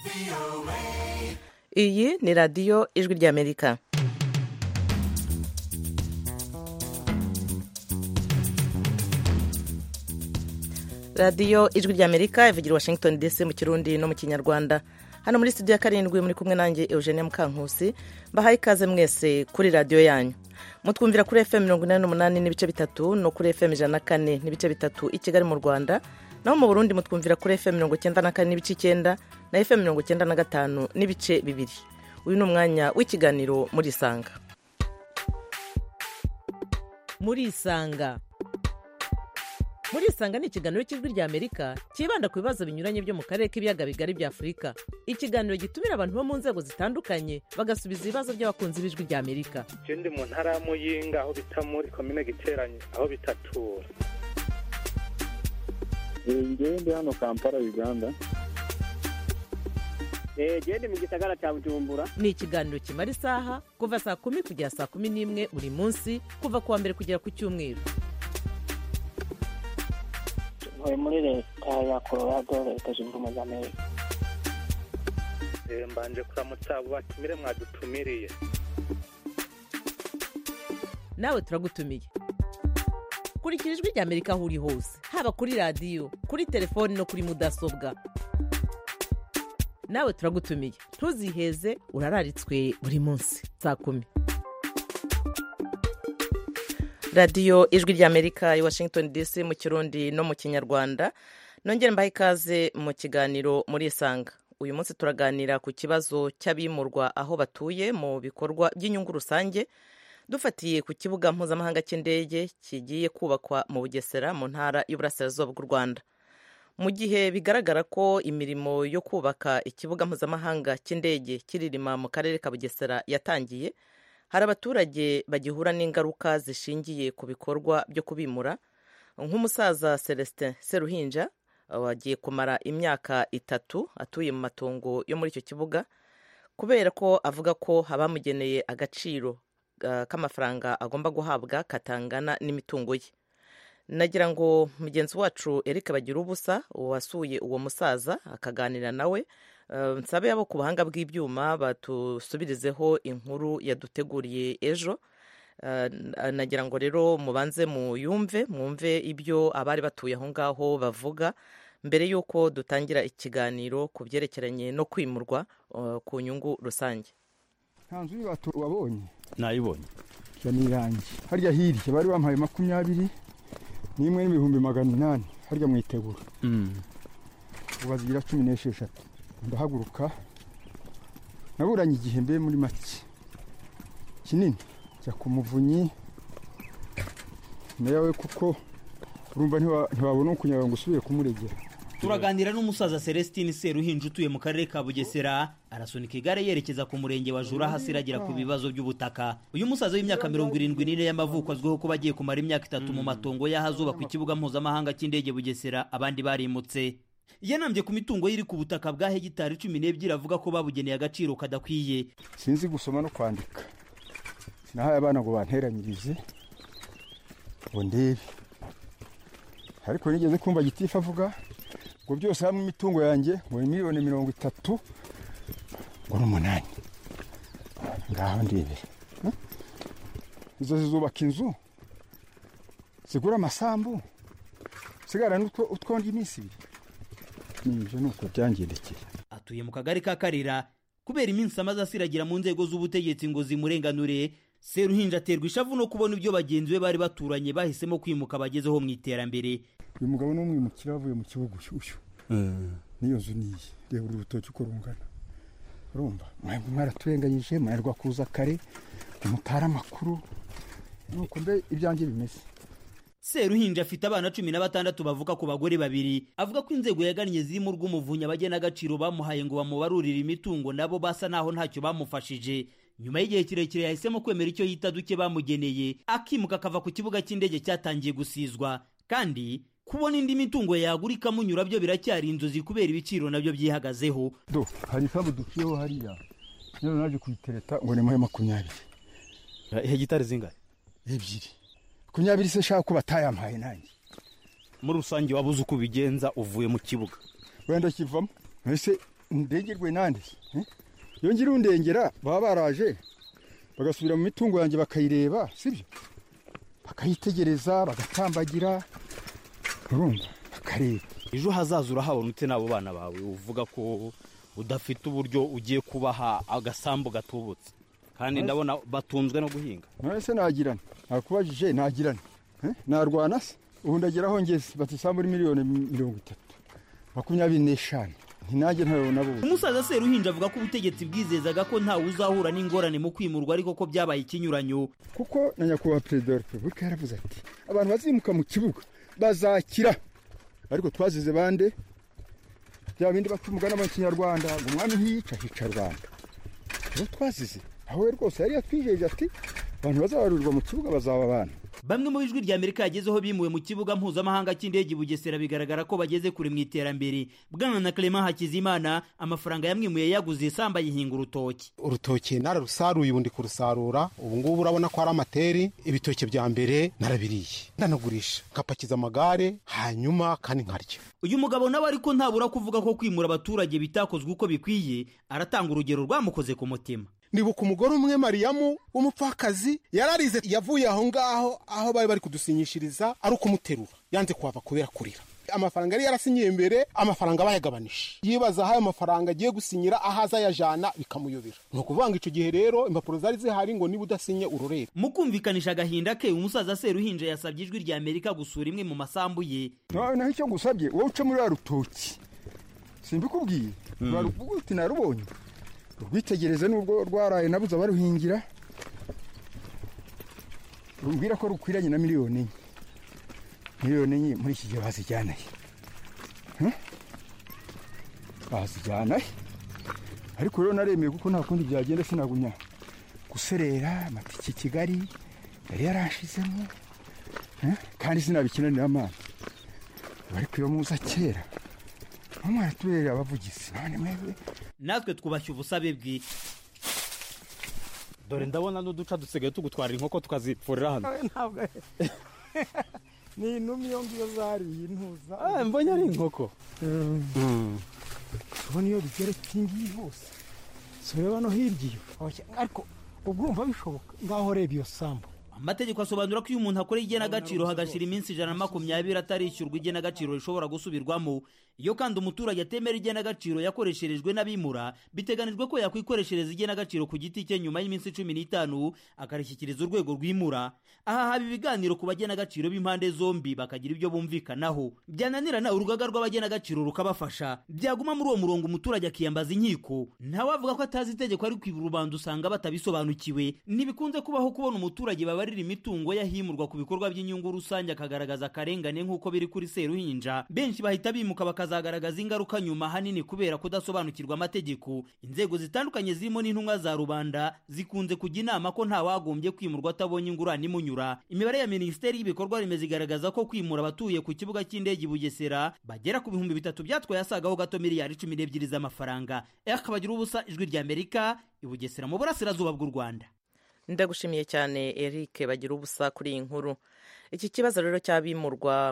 iyi ni radiyo ijwi ry'Amerika. radiyo ijwi ry'Amerika ivugira Washington DC mu Kirundi no mu Kinyarwanda. Hano muri studio ya 7 muri kumwe nanjye Eugenie Mukankusi, bahaye ikaze mwese kuri radiyo yanyu. Mutwumvira kuri FM 88 n'ibice bitatu no kuri FM 104 n'ibice bitatu i Kigali mu Rwanda. Naho mu Burundi mutwumvira kuri FM 94 n'ibice 9 na FM 95 n'ibice bibiri. Uyu ni umwanya w'ikiganiro muri Isanga. Muri Isanga ni ikiganiro cy'ijwi ry'Amerika kibanda ku bibazo binyuranye byo mu karere k'ibiyaga bigari bya Afurika. Ikiganiro gitumira abantu bo mu nzego zitandukanye bagasubiza ibibazo by'abakunzi b'ijwi ry'Amerika. Je ndi mu ntara ya Muyinga aho bita muri commune Giteranye aho bitatura. Ngewe ndi hano Kampala Uganda. Ndi mu gisagara cya Bujumbura. Ni ikiganiro kimara isaha kuva saa 10 kugera saa 11 buri munsi kuva kuwa mbere kugera ku cyumweru. Muri leta ya Colorado leta zunze ubumwe za Amerika. Mbanje kuramutsa abo batumire mwadutumiriye. Nawe turagutumiye. Kurikira ijwi ry'Amerika aho uri hose, haba kuri radiyo, kuri telefoni no kuri mudasobwa. Nawe turagutumiye, ntuziheze, urararitswe buri munsi saa 10. radiyo ijwi ry'Amerika i Washington DC mu Kirundi no mu Kinyarwanda. Nongere mbahe ikaze mu kiganiro muri Isanga. Uyu munsi turaganira ku kibazo cy'abimurwa aho batuye mu bikorwa by'inyungu rusange, dufatiye ku kibuga mpuzamahanga cy'indege kigiye kubakwa mu Bugesera mu ntara y'Uburasirazuba bw'u Rwanda. Mu gihe bigaragara ko imirimo yo kubaka ikibuga mpuzamahanga cy'indege kiririma mu karere ka Bugesera yatangiye, hari abaturage bagihura n'ingaruka zishingiye ku bikorwa byo kubimura. Nk'umusaza Celestin Seruhinja wagiye kumara imyaka 3 atuye mu matongo yo muri icyo kibuga, kubera ko avuga ko habamugeneye agaciro k'amafaranga agomba guhabwa katangana n'imitungo ye. Nagira ngo mugenzi wacu Eric Bagirubusa wasuye uwo musaza akaganira nawe, nsabe abo ku buhanga bw'ibyuma batusubirizeho inkuru yaduteguriye ejo. Nagira ngo rero mubanze mwumve ibyo abari batuye aho ngaho bavuga mbere y'uko dutangira ikiganiro ku byerekeranye no kwimurwa ku nyungu rusange. Nta nzu y'ibatu wabonye? Nayibonye. Janirangi. Harya hirya bari bampaye 20 n'imwe n'ibihumbi 800 harya mwitegura. Ubazigira 16. Ndahaguruka naburanye igihe mbe muri make kinini cya kumuvunyi nawe kuko urumva ntibabona kunyaga ngo usubire kumuregera. Turaganira n'umusaza Celestin Seruhinja utuye mu karere ka Bugesera, arasunika igare yerekeza ku murenge wa Jura hasiragira ku bibazo by'ubutaka. Uyu musaza w'imyaka 74 y'amavuko azwiho kuba agiye kumara imyaka 3 mu matongo y'ahazuba ku kibuga mpuzamahanga cy'indege Bugesera, abandi barimutse. Yanambye ku mitungo yiri ku butaka bwa hegitari 12 avuga ko babugeneye agaciro kadakwiye. Sinzi gusoma no kwandika, sinahaye abana ngo banteranyirize ngo ndebe, ariko nigeze kumva gitifa avuga ngo byose hamwe imitungo yanjye ngo miliyoni 30 ngo n'umunani. Ngaho ndebe izo zizubaka inzu zigura amasambu sigara n'utwondi iminsi ibiri. Nibyo nuko byangendekeye. Atuye mu kagari ka Karira, kubera iminsi amaze asiragira mu nzego z'ubutegetsi ngo zimurenganure. Seruhinja aterwa ishavu no kubona ibyo bagenzi be bari baturanye bahisemo kwimuka bagezeho mu iterambere. Uyu mugabo n'umwimukira avuye mu kibugu cy'ushyu. Niyo nzu niyi reba urutoki uko rungana. Urumva mwaraturenganyije mwarwa kuza kare umutara amakuru nuko mbe ibyanjye bimeze. Seruhinja afite abana 16 bavuka ku bagore 2. Avuga ko inzego yagannye zirimo rw'umuvunyi abagena agaciro bamuhaye ngo bamubarurire imitungo nabo basa naho ntacyo bamufashije. Nyuma y'igihe kirekire yahisemo kwemera icyo yita duke bamugeneye, akimuka akava ku kibuga cy'indege cyatangiye gusizwa. Kandi kubona indi mitungo yagurika munyura byo biracyari inzozi kubera ibiciro nabyo byihagazeho. Hari sabu dukiyeho hariya. None naje kuyitereta ngo ne muhe 20. Hegitari zingahe? 2. 20 se shaka batayampaye nanjye. Muri rusange wabuze uko bigenza uvuye mu kibuga. Wenda kivamo. Ese ndengerwe nande iyo ngira undengera baba baraje bagasubira mu mitungo yanjye bakayireba sibyo bakayitegereza bagatambagira urumva bakareba ejo hazaza urahabona ute n'abo bana bawe uvuga ko udafite uburyo ugiye kubaha agasambu gatubutse kandi ndabona batunzwe no guhinga none nagirana nakubajije nagirana narwana se ubu ndageraho ngeze batisambu muri miliyoni 30 ntinajye ntabona bo. Umusaza Seruhinja avuga ko ubutegetsi bwizezaga ko ntawe uzahura n'ingorane mu kwimurwa ariko ko byabaye ikinyuranyo kuko na nyakubahwa perezida wa repubulika yaravuze ati abantu bazimuka mu kibuga bazakira ariko twazize bande bya bindi batumugana mu kinyarwanda ngo umwami ntiyica hica Rwanda rero twazize aho rwose yari yatwijeje ati abantu bazabarurwa mu kibuga bazaba abana. Bamwe mu ijwi rya Amerika yagezeho bimuwe mu kibuga mpuzamahanga cy'indege Bugesera bigaragara ko bageze kure mu iterambere. Bwana na Clement Hakizimana amafaranga yamwimuye yaguze isamba yihinga urutoki nararusaruye ubundi kurusarura ubu ngubu urabona ko ari amateri ibitoke bya mbere narabiriye ndanagurisha ngapakiza amagare hanyuma kandi nkarya. Uyu mugabo nawe ariko ntabura kuvuga ko kwimura abaturage bitakozwe uko bikwiye aratanga urugero rwamukoze ku mutima. Nibuka umugore umwe Mariyamu w'umupfakazi yararize yavuye aho ngaho aho bari kudusinyishiriza ari ukumuterura yanze kuhava kubera kurira amafaranga yari yarasinyiye mbere amafaranga bayagabanije yibaza aho amafaranga agiye gusinyira ahaza yajana bikamuyobera no kuvanga ico gihe rero impapuro zari zihari ngo niba udasinye urorera. Mu kumvikanisha agahinda ke umusaza Seruhinja yasabye ijwi rya Amerika gusura imwe mu masambu ye. Naho icyo ngusabye wowe uca muri rutoki simbikubwiye baruvuga narubonye rwitegereze nubwo rwaraye nabuze abaruhingira rumbwira ko rukwiranye na miliyoni muri iki gihe bazijyanaye ariko rero naremeye kuko nta kundi byagenda sinagumya guserera amatike Kigali yari yarashizemo kandi sinabikinanira amana bari kwibamuza kera umwana turere abavugizi none mwebwe natwe twubashye ubusabe bwe. Dore ndabona n'uduca dusigaye tugutwarira inkoko tukazipfurira hano ntabwo ni inumi yo ngiyo zariye intuza mbonye ari inkoko ubona iyo bigeretse ngiyi hose sureba no hirya ariko ubwumva bishoboka ngaho reba iyo sambu. Amategeko asobanura ko iyo umuntu akora igenagaciro hagashira iminsi 120 atarishyurwa igenagaciro rishobora gusubirwamo. Iyo kandi umuturage atemera igenagaciro yakoresherejwe n'abimura biteganijwe ko yakwikoreshereza igenagaciro ku giti cye nyuma y'iminsi 15 akarishyikiriza urwego rwimura. Aha haba ibiganiro ku bagenagaciro b'impande zombi bakagira ibyo bumvikanaho. Byananirana urugaga rw'abagenagaciro rukabafasha. Byaguma muri uwo murongo umuturage akiyambaza inkiko. Ntawe avuga ko atazi itegeko ari kwibura rubanda usanga batabisobanukiwe. Nibikunze kubaho kubona umuturage babarira imitungo yahimurwa ku bikorwa by'inyungu rusange akagaragaza akarengane nk'uko biri kuri Seruhinja. Benshi bahita bimuka bakazagaragaza ingaruka nyuma hanini kubera kudasobanukirwa amategeko. Inzego zitandukanye zirimo n'intumwa za rubanda zikunze kujya inama ko nta wagombye kwimurwa atabonye ingurane imunyura. Imibare ya Minisiteri y'ibikorwa remezo igaragaza ko kwimura abatuye ku kibuga cy'indege Bugesera bagera ku 3,000 byatwaye asagaho gato miliyari 12 z'amafaranga. Akabagira ubusa ijwi rya Amerika i Bugesera mu burasirazuba bw'u Rwanda. Ndagushimiye cyane Eric bagira ubusa kuri iyi nkuru. Iki kibazo rero cyabimurwa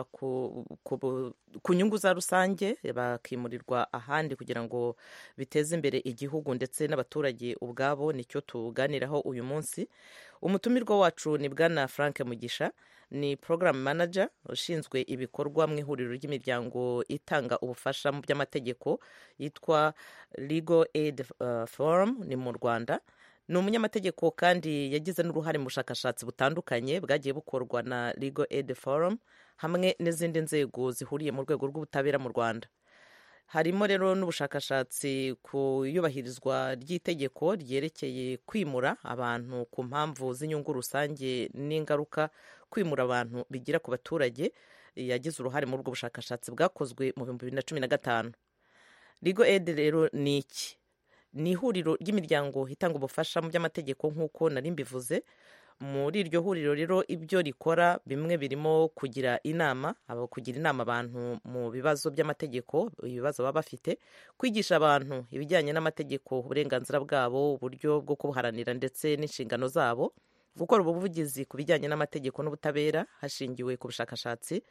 ku nyungu za rusange bakimurirwa ahandi kugira ngo biteze imbere igihugu ndetse n'abaturage ubwabo nicyo tuganiraho uyu munsi. Umutumirwa wacu ni Bwana Frank Mugisha ni program manager ushinzwe ibikorwa mu ihuriro ry'imiryango itanga ubufasha mu by'amategeko yitwa Legal Aid Forum ni mu Rwanda. Ni umunyamategeko kandi yagize n'uruhare mu bushakashatsi butandukanye bwagiye bukorwa na Legal Aid Forum hamwe n'izindi nzego zihuriye mu rwego rw'ubutabera mu Rwanda. Harimo rero n'ubushakashatsi ku iyubahirizwa ry'itegeko ryerekeye kwimura abantu ku mpamvu z'inyungu rusange n'ingaruka kwimura abantu bigira ku baturage. Yagize uruhare muri ubwo bushakashatsi bwakozwe mu 2015. Legal Aid rero ni iki? Ni ihuriro ry'imiryango itanga ubufasha mu by'amategeko nk'uko nari mbivuze. Muri iryo huriro rero ibyo rikora bimwe birimo kugira inama abantu mu bibazo by'amategeko, ibibazo baba bafite, kwigisha abantu ibijyanye n'amategeko, uburenganzira bwabo, uburyo bwo kubuharanira ndetse n'inshingano zabo, gukora ubuvugizi ku bijyanye n'amategeko n'ubutabera hashingiwe ku bushakashatsi,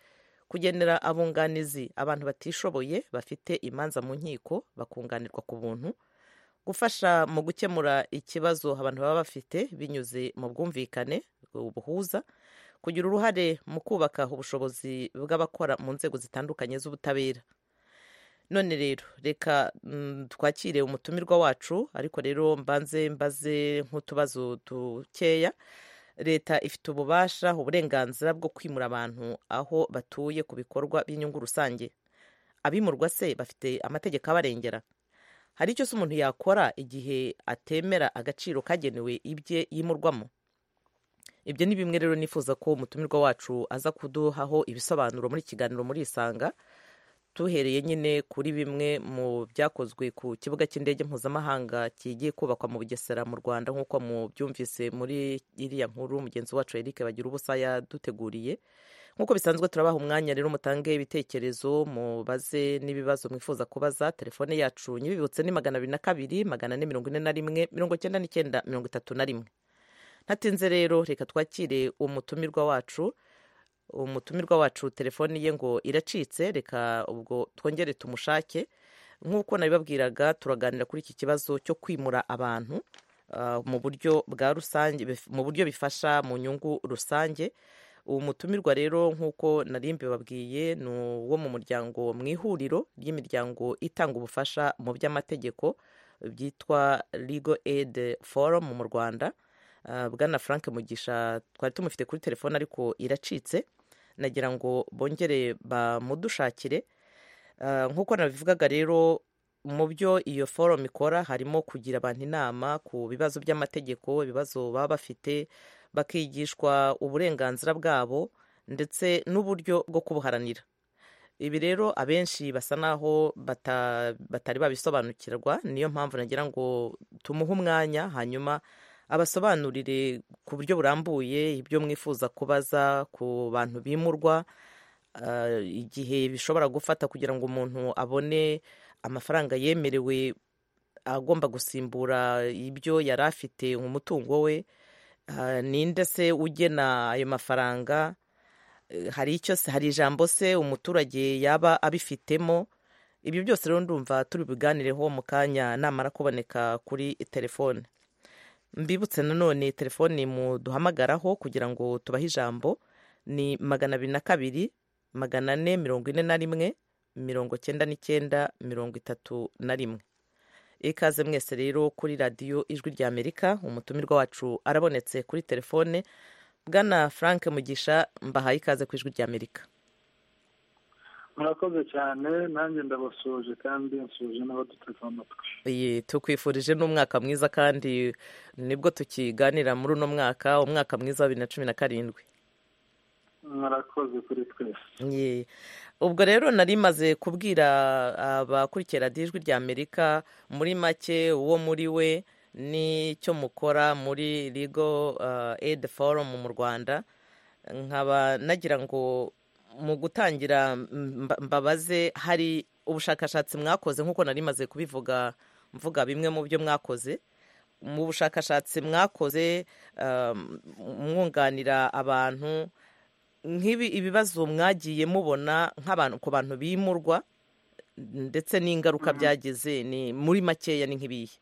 kugenera abunganizi abantu batishoboye bafite imanza mu nkiko bakunganirwa ku buntu, gufasha mu gukemura ikibazo abantu baba bafite binyuze mu bwumvikane ubuhuza, kugira uruhare mu kubaka ubushobozi bw'abakora mu nzego zitandukanye z'ubutabera. none rero reka twakire umutumirwa wacu, ariko rero mbanze mbaze nk'utubazo dukeya. leta ifite ububasha uburenganzira bwo kwimura abantu aho batuye ku bikorwa by'inyungu rusange. abimurwa se bafite amategeko abarengera? hari icyo se umuntu yakora igihe atemera agaciro kagenewe ibye yimurwamo? ibyo ni bimwe rero nifuza ko umutumirwa wacu aza kuduhaho ibisobanuro muri kiganiro muri Isanga, tuhereye nyine kuri bimwe mu byakozwe ku kibuga cy'indege mpuzamahanga kigiye kubakwa mu Bugesera mu Rwanda, nk'uko mubyumvise muri iriya nkuru mugenzi wacu Eric Bagirubusa yaduteguriye. nk'uko bisanzwe turabaha umwanya rero mutange ibitekerezo, mubaze n'ibibazo mwifuza kubaza. telefone yacu nyibibutse ni 202 441 99 31. ntatinze rero reka twakire umutumirwa wacu telefoni ye ngo iracitse, reka ubwo twongere tumushake. nk'uko nabibabwiraga turaganira kuri iki kibazo cyo kwimura abantu mu buryo bwa rusange, mu buryo bifasha mu nyungu rusange. uwo mutumirwa rero nk'uko nari mbibabwiye ni uwo mu muryango mu ihuriro ry'imiryango itanga ubufasha mu by'amategeko byitwa Legal Aid Forum mu Rwanda. Bwana Frank Mugisha twari tumufite kuri telefone ariko iracitse, nagira ngo bongere bamudushakire. nk'uko nabivugaga rero mu byo iyo forum ikora harimo kugira abantu inama ku bibazo by'amategeko, ibibazo baba bafite, bakigishwa uburenganzira bwabo ndetse n'uburyo bwo kubuharanira. ibi rero abenshi basa naho batari babisobanukirwa, niyo mpamvu nagira ngo tumuhe umwanya hanyuma abasobanurire ku buryo burambuye ibyo mwifuza kubaza ku bantu bimurwa, igihe bishobora gufata kugira ngo umuntu abone amafaranga yemerewe agomba gusimbura ibyo yari afite mu mutungo we, ninde se ugena ayo mafaranga, hari ijambo se umuturage yaba abifitemo. ibyo byose rero ndumva turi buganireho mu kanya namara kuboneka kuri telefone. mbibutse nanone telefoni muduhamagaraho kugira ngo tubahe ijambo ni 202 441 99 31. ikaze mwese rero kuri radiyo Ijwi ry'Amerika. umutumirwa wacu arabonetse kuri telefone. Bwana Frank Mugisha, mbahaye ikaze ku Ijwi ry'Amerika. murakoze cyane, nanjye ndabasuje kandi nsuje n'abaduteze amatwi. tukwifurije n'umwaka mwiza, kandi nibwo tukiganira muri uno mwaka, umwaka mwiza wa 2017. murakoze kuri twese. ubwo rero nari maze kubwira abakurikiye radiyo Ijwi ry'Amerika muri make uwo muri we n'icyo mukora muri Legal Aid Forum mu Rwanda. nkaba nagira ngo mu gutangira mbabaze, hari ubushakashatsi mwakoze nk'uko nari maze kubivuga, mvuga bimwe mu byo mwakoze. mu bushakashatsi mwakoze mwunganira abantu, nk'ibi ibibazo mwagiye mubona nk'abantu ku bantu bimurwa ndetse n'ingaruka byagize, ni muri makeya ni nk'ibihe?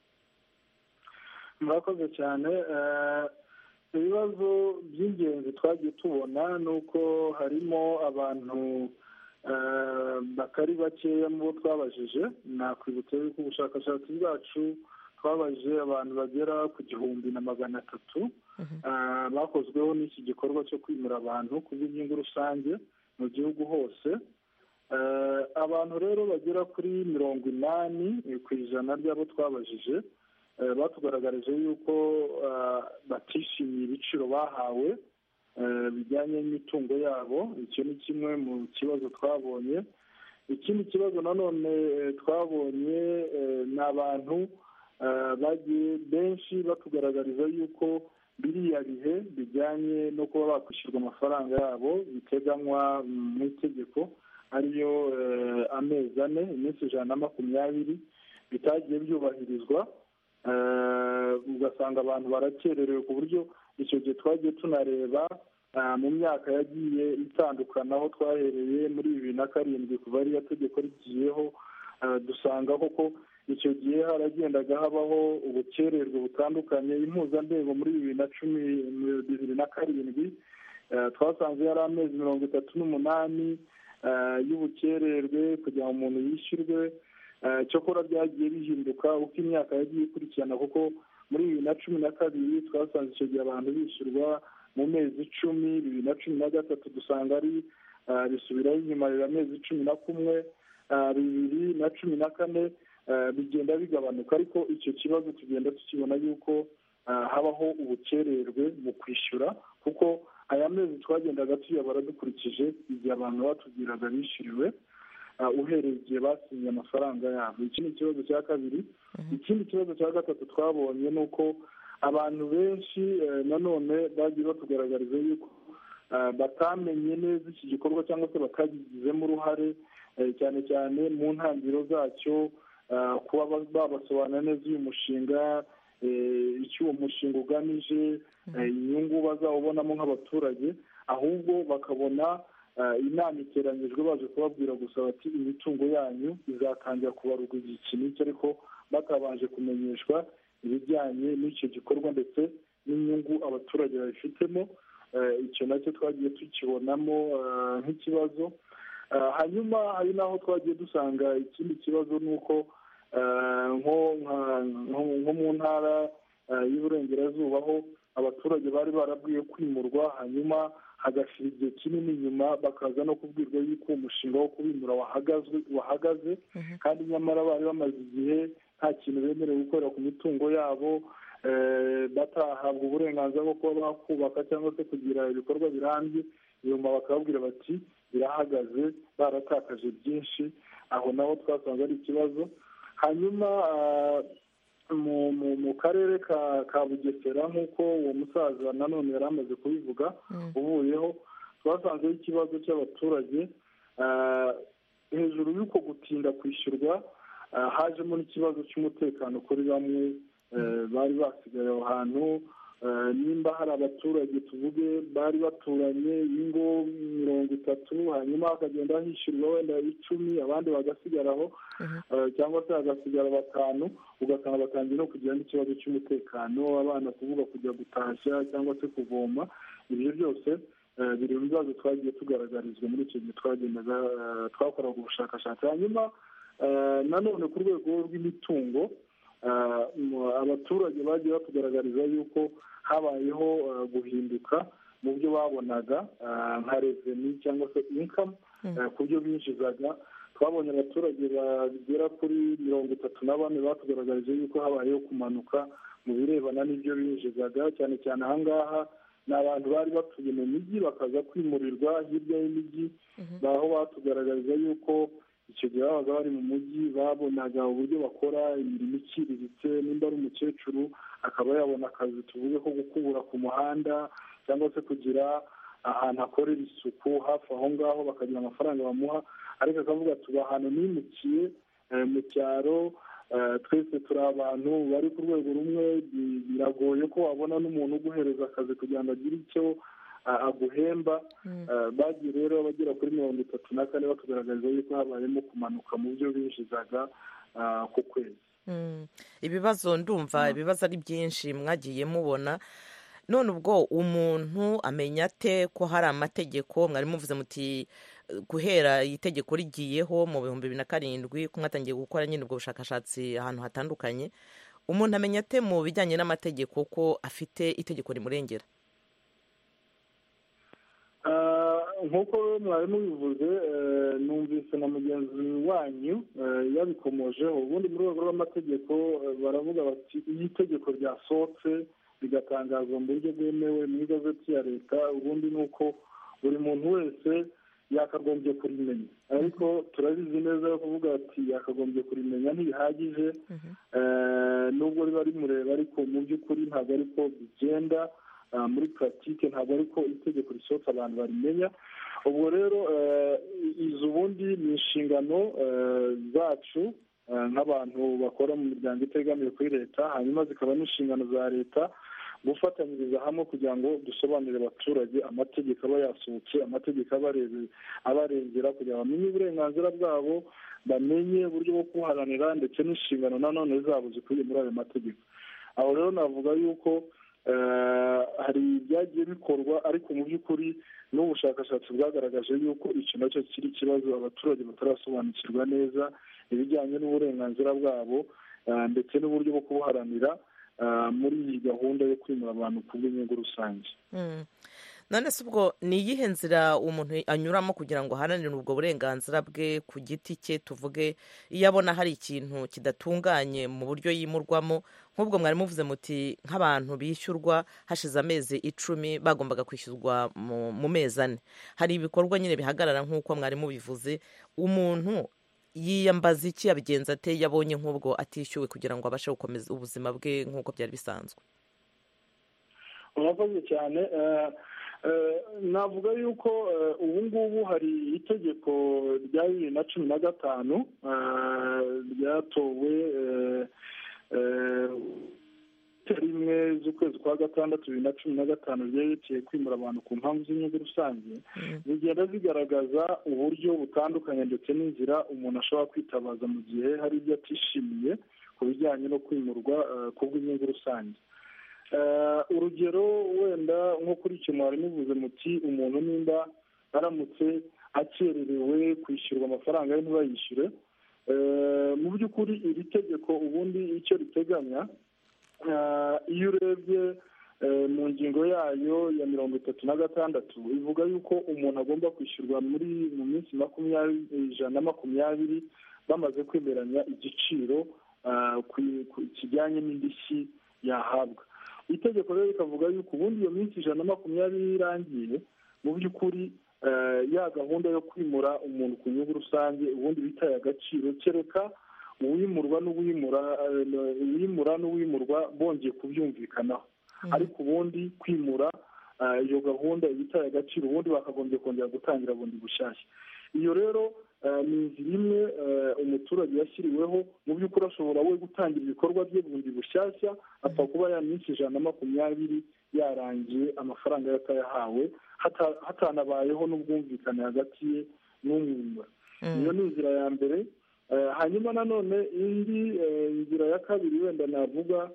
murakoze cyane. ibibazo by'ingenzi twagiye tubona ni uko harimo abantu batari bakeya mu bo twabajije. nakwibutsa yuko ubushakashatsi bwacu twabajije abantu bagera ku 1,300 bakozweho n'iki gikorwa cyo kwimura abantu ku bw'inyungu rusange mu gihugu hose. abantu rero bagera kuri 80% by'abo twabajije batugaragarije yuko batishimiye ibiciro bahawe bijyanye n'imitungo yabo. icyo ni kimwe mu kibazo twabonye. ikindi kibazo nanone twabonye ni abantu bagiye benshi batugaragariza yuko biriya bihe bijyanye no kuba bakwishyurwa amafaranga yabo biteganywa mu itegeko, ariyo amezi 4, iminsi 120, bitagiye byubahirizwa. ugasanga abantu barakererewe ku buryo icyo gihe twagiye tunareba mu myaka yagiye itandukana aho twahereye muri 2007 kuva ariyo tegeko rigiyeho, dusanga koko icyo gihe haragendaga habaho ubukererwe butandukanye. Impuzandengo muri 2007 twasanze yari amezi 38 y'ubukererwe kugira ngo umuntu yishyurwe. Cyokora byagiye bihinduka uko imyaka yagiye ikurikirana, kuko muri 2012 twasanze icyo gihe abantu bishyurwa mu mezi 10, 2013 dusanga ari bisubiraho inyuma amezi 11, 2014 bigenda bigabanuka, ariko icyo kibazo tugenda tukibona yuko habaho ubukererwe mu kwishyura, kuko aya mezi twagendaga tuyabara dukurikije igihe abantu batubwiraga bishyuriwe uhereye igihe basinye amafaranga yabo. Iki ni ikibazo cya kabiri. Ikindi kibazo cya gatatu twabonye ni uko abantu benshi nanone bagiye batugaragariza yuko batamenye neza iki gikorwa cyangwa se bakagizemo uruhare, cyane cyane mu ntangiriro zacyo, kuba babasobanura neza uyu mushinga, icyo uwo mushinga ugamije, inyungu bazawubonamo nk'abaturage, ahubwo bakabona inama iteranyijwe baje kubabwira gusa bati imitungo yanyu izatangira kubarurwa igihe iki n'iki, ariko batabanje kumenyeshwa ibijyanye n'icyo gikorwa ndetse n'inyungu abaturage babifitemo. Icyo nacyo twagiye tukibonamo nk'ikibazo. Hanyuma hari n'aho twagiye dusanga ikindi kibazo ni uko nko mu ntara y'Iburengerazuba aho abaturage bari barabwiye kwimurwa, hanyuma hagashira igihe kinini nyuma bakaza no kubwirwa yuko umushinga wo kubimura wahagaze, kandi nyamara bari bamaze igihe nta kintu bemerewe gukorera ku mitungo yabo, batahabwa uburenganzira bwo kuba bakubaka cyangwa se kugira ibikorwa birambye, nyuma bakababwira bati birahagaze, baratakaje byinshi. Aho naho twasanze ari ikibazo. Hanyuma mu karere ka Bugesera, nk'uko uwo musaza nanone yari amaze kubivuga uvuyeho, twasanzeho ikibazo cy'abaturage. Hejuru y'uko gutinda kwishyurwa, hajemo n'ikibazo cy'umutekano kuri bamwe bari basigaye aho hantu. Nimba hari abaturage tuvuge bari baturanye ingo 30, hanyuma hakagenda hishyurwa wenda 10, abandi bagasigaraho, cyangwa se hagasigara 5, ugasanga batangiye no kugira n'ikibazo cy'umutekano, abana kuvuga kujya gutashya cyangwa se kuvoma. Ibyo byose biri mu bibazo twagiye tugaragarizwa muri icyo gihe twagendaga twakoraga ubushakashatsi. Hanyuma nanone ku rwego rw'imitungo, abaturage bagiye batugaragariza yuko habayeho guhinduka mu byo babonaga nka reveni cyangwa se income ku byo binjizaga. Twabonye abaturage bagera kuri 34 batugaragarije yuko habayeho kumanuka mu birebana n'ibyo binjizaga, cyane cyane aha ngaha ni abantu bari batuye mu mijyi bakaza kwimurirwa hirya y'imijyi, baho batugaragariza yuko icyo gihe babaga bari mu mujyi babonaga uburyo bakora imirimo iciriritse. Nimba ari umukecuru akaba yabona akazi tuvuge ko gukubura ku muhanda cyangwa se kugira ahantu akorera isuku hafi aho ngaho, bakagira amafaranga bamuha, ariko akavuga tuba ahantu nimukiye mu cyaro, twese turi abantu bari ku rwego rumwe, biragoye ko wabona n'umuntu uguhereza akazi kugira ngo agire icyo aguhemba. Bagiye rero bagera kuri 34 batugaragariza yuko habayemo kumanuka mu byo binjizaga ku kwezi. Ibibazo ndumva ibibazo ari byinshi mwagiye mubona. None ubwo umuntu amenya ate ko hari amategeko? Mwari muvuze muti guhera itegeko rigiyeho mu 2007 ko mwatangiye gukora nyine ubwo bushakashatsi ahantu hatandukanye, umuntu amenya ate mu bijyanye n'amategeko ko afite itegeko rimurengera? Nk'uko mwari mubivuze, numvise na mugenzi wanyu yabikomojeho. Ubundi mu rwego rw'amategeko baravuga bati iyo itegeko ryasohotse rigatangazwa mu buryo bwemewe mu igazeti ya leta, ubundi ni uko buri muntu wese yakagombye kurimenya. Ariko turabizi neza yo kuvuga ati yakagombye kurimenya ntibihagije, nubwo riba rimureba, ariko mu by'ukuri ntabwo ariko bigenda. Muri puratike ntabwo ariko itegeko risohotse abantu barimenya. Ubwo rero izo ubundi ni inshingano zacu nk'abantu bakora mu miryango itegamiye kuri leta, hanyuma zikaba n'inshingano za leta gufatanyiriza hamwe kugira ngo dusobanurire abaturage amategeko aba yasohotse, amategeko abarengera kugira ngo bamenye uburenganzira bwabo, bamenye uburyo bwo kubuharanira ndetse n'inshingano nanone zabo zikubiye muri ayo mategeko. aho rero navuga yuko hari ibyagiye bikorwa, ariko mu by'ukuri n'ubushakashatsi bwagaragaje yuko icyo nacyo kiri ikibazo, abaturage batarasobanukirwa neza ibijyanye n'uburenganzira bwabo ndetse n'uburyo bwo kubuharanira muri iyi gahunda yo kwimura abantu ku bw'inyungu rusange. none se ubwo ni iyihe nzira umuntu anyuramo kugira ngo aharanire ubwo burenganzira bwe ku giti cye? tuvuge iyo abona hari ikintu kidatunganye mu buryo yimurwamo, nk'ubwo mwari muvuze muti nk'abantu bishyurwa hashize amezi 10 bagombaga kwishyurwa mu mezi 4, hari ibikorwa nyine bihagarara nk'uko mwari mubivuze, umuntu yiyambaza iki, yabigenza ate yabonye nk'ubwo atishyuwe kugira ngo abashe gukomeza ubuzima bwe nk'uko byari bisanzwe? urakoze cyane. navuga yuko ubu ngubu hari itegeko rya 2015 ryatowe rimwe z'ukwezi kwa gatandatu 2015 ryerekeye kwimura abantu ku mpamvu z'inyungu rusange, zigenda zigaragaza uburyo butandukanye ndetse n'inzira umuntu ashobora kwitabaza mu gihe hari ibyo atishimiye ku bijyanye no kwimurwa ku bw'inyungu rusange. urugero wenda nko kuri icyo mwari muvuze muti umuntu nimba aramutse akererewe kwishyurwa amafaranga ye ntibayishyure, mu by'ukuri iri tegeko ubundi icyo riteganya, iyo urebye mu ngingo yayo ya 36 ivuga yuko umuntu agomba kwishyurwa mu minsi 120 bamaze kwemeranya igiciro kijyanye n'indishyi yahabwa. itegeko rero rikavuga yuko ubundi iyo minsi 120 irangiye, mu by'ukuri ya gahunda yo kwimura umuntu ku nyungu rusange ubundi bitaye agaciro, kereka uwimurwa n'uwimurwa bongeye kubyumvikanaho. ariko ubundi kwimura iyo gahunda ibitaye agaciro ubundi bakagombye kongera gutangira bundi bushyashya. iyo rero ni inzira imwe umuturage yashyiriweho, mu by'ukuri ashobora we gutangira ibikorwa bye bundi bushyashya, apfa kuba ya minsi 120 yarangiye amafaranga yatayahawe hatanabayeho n'ubwumvikane hagati ye n'umwimura. iyo ni inzira ya mbere. hanyuma nanone indi inzira ya kabiri wenda navuga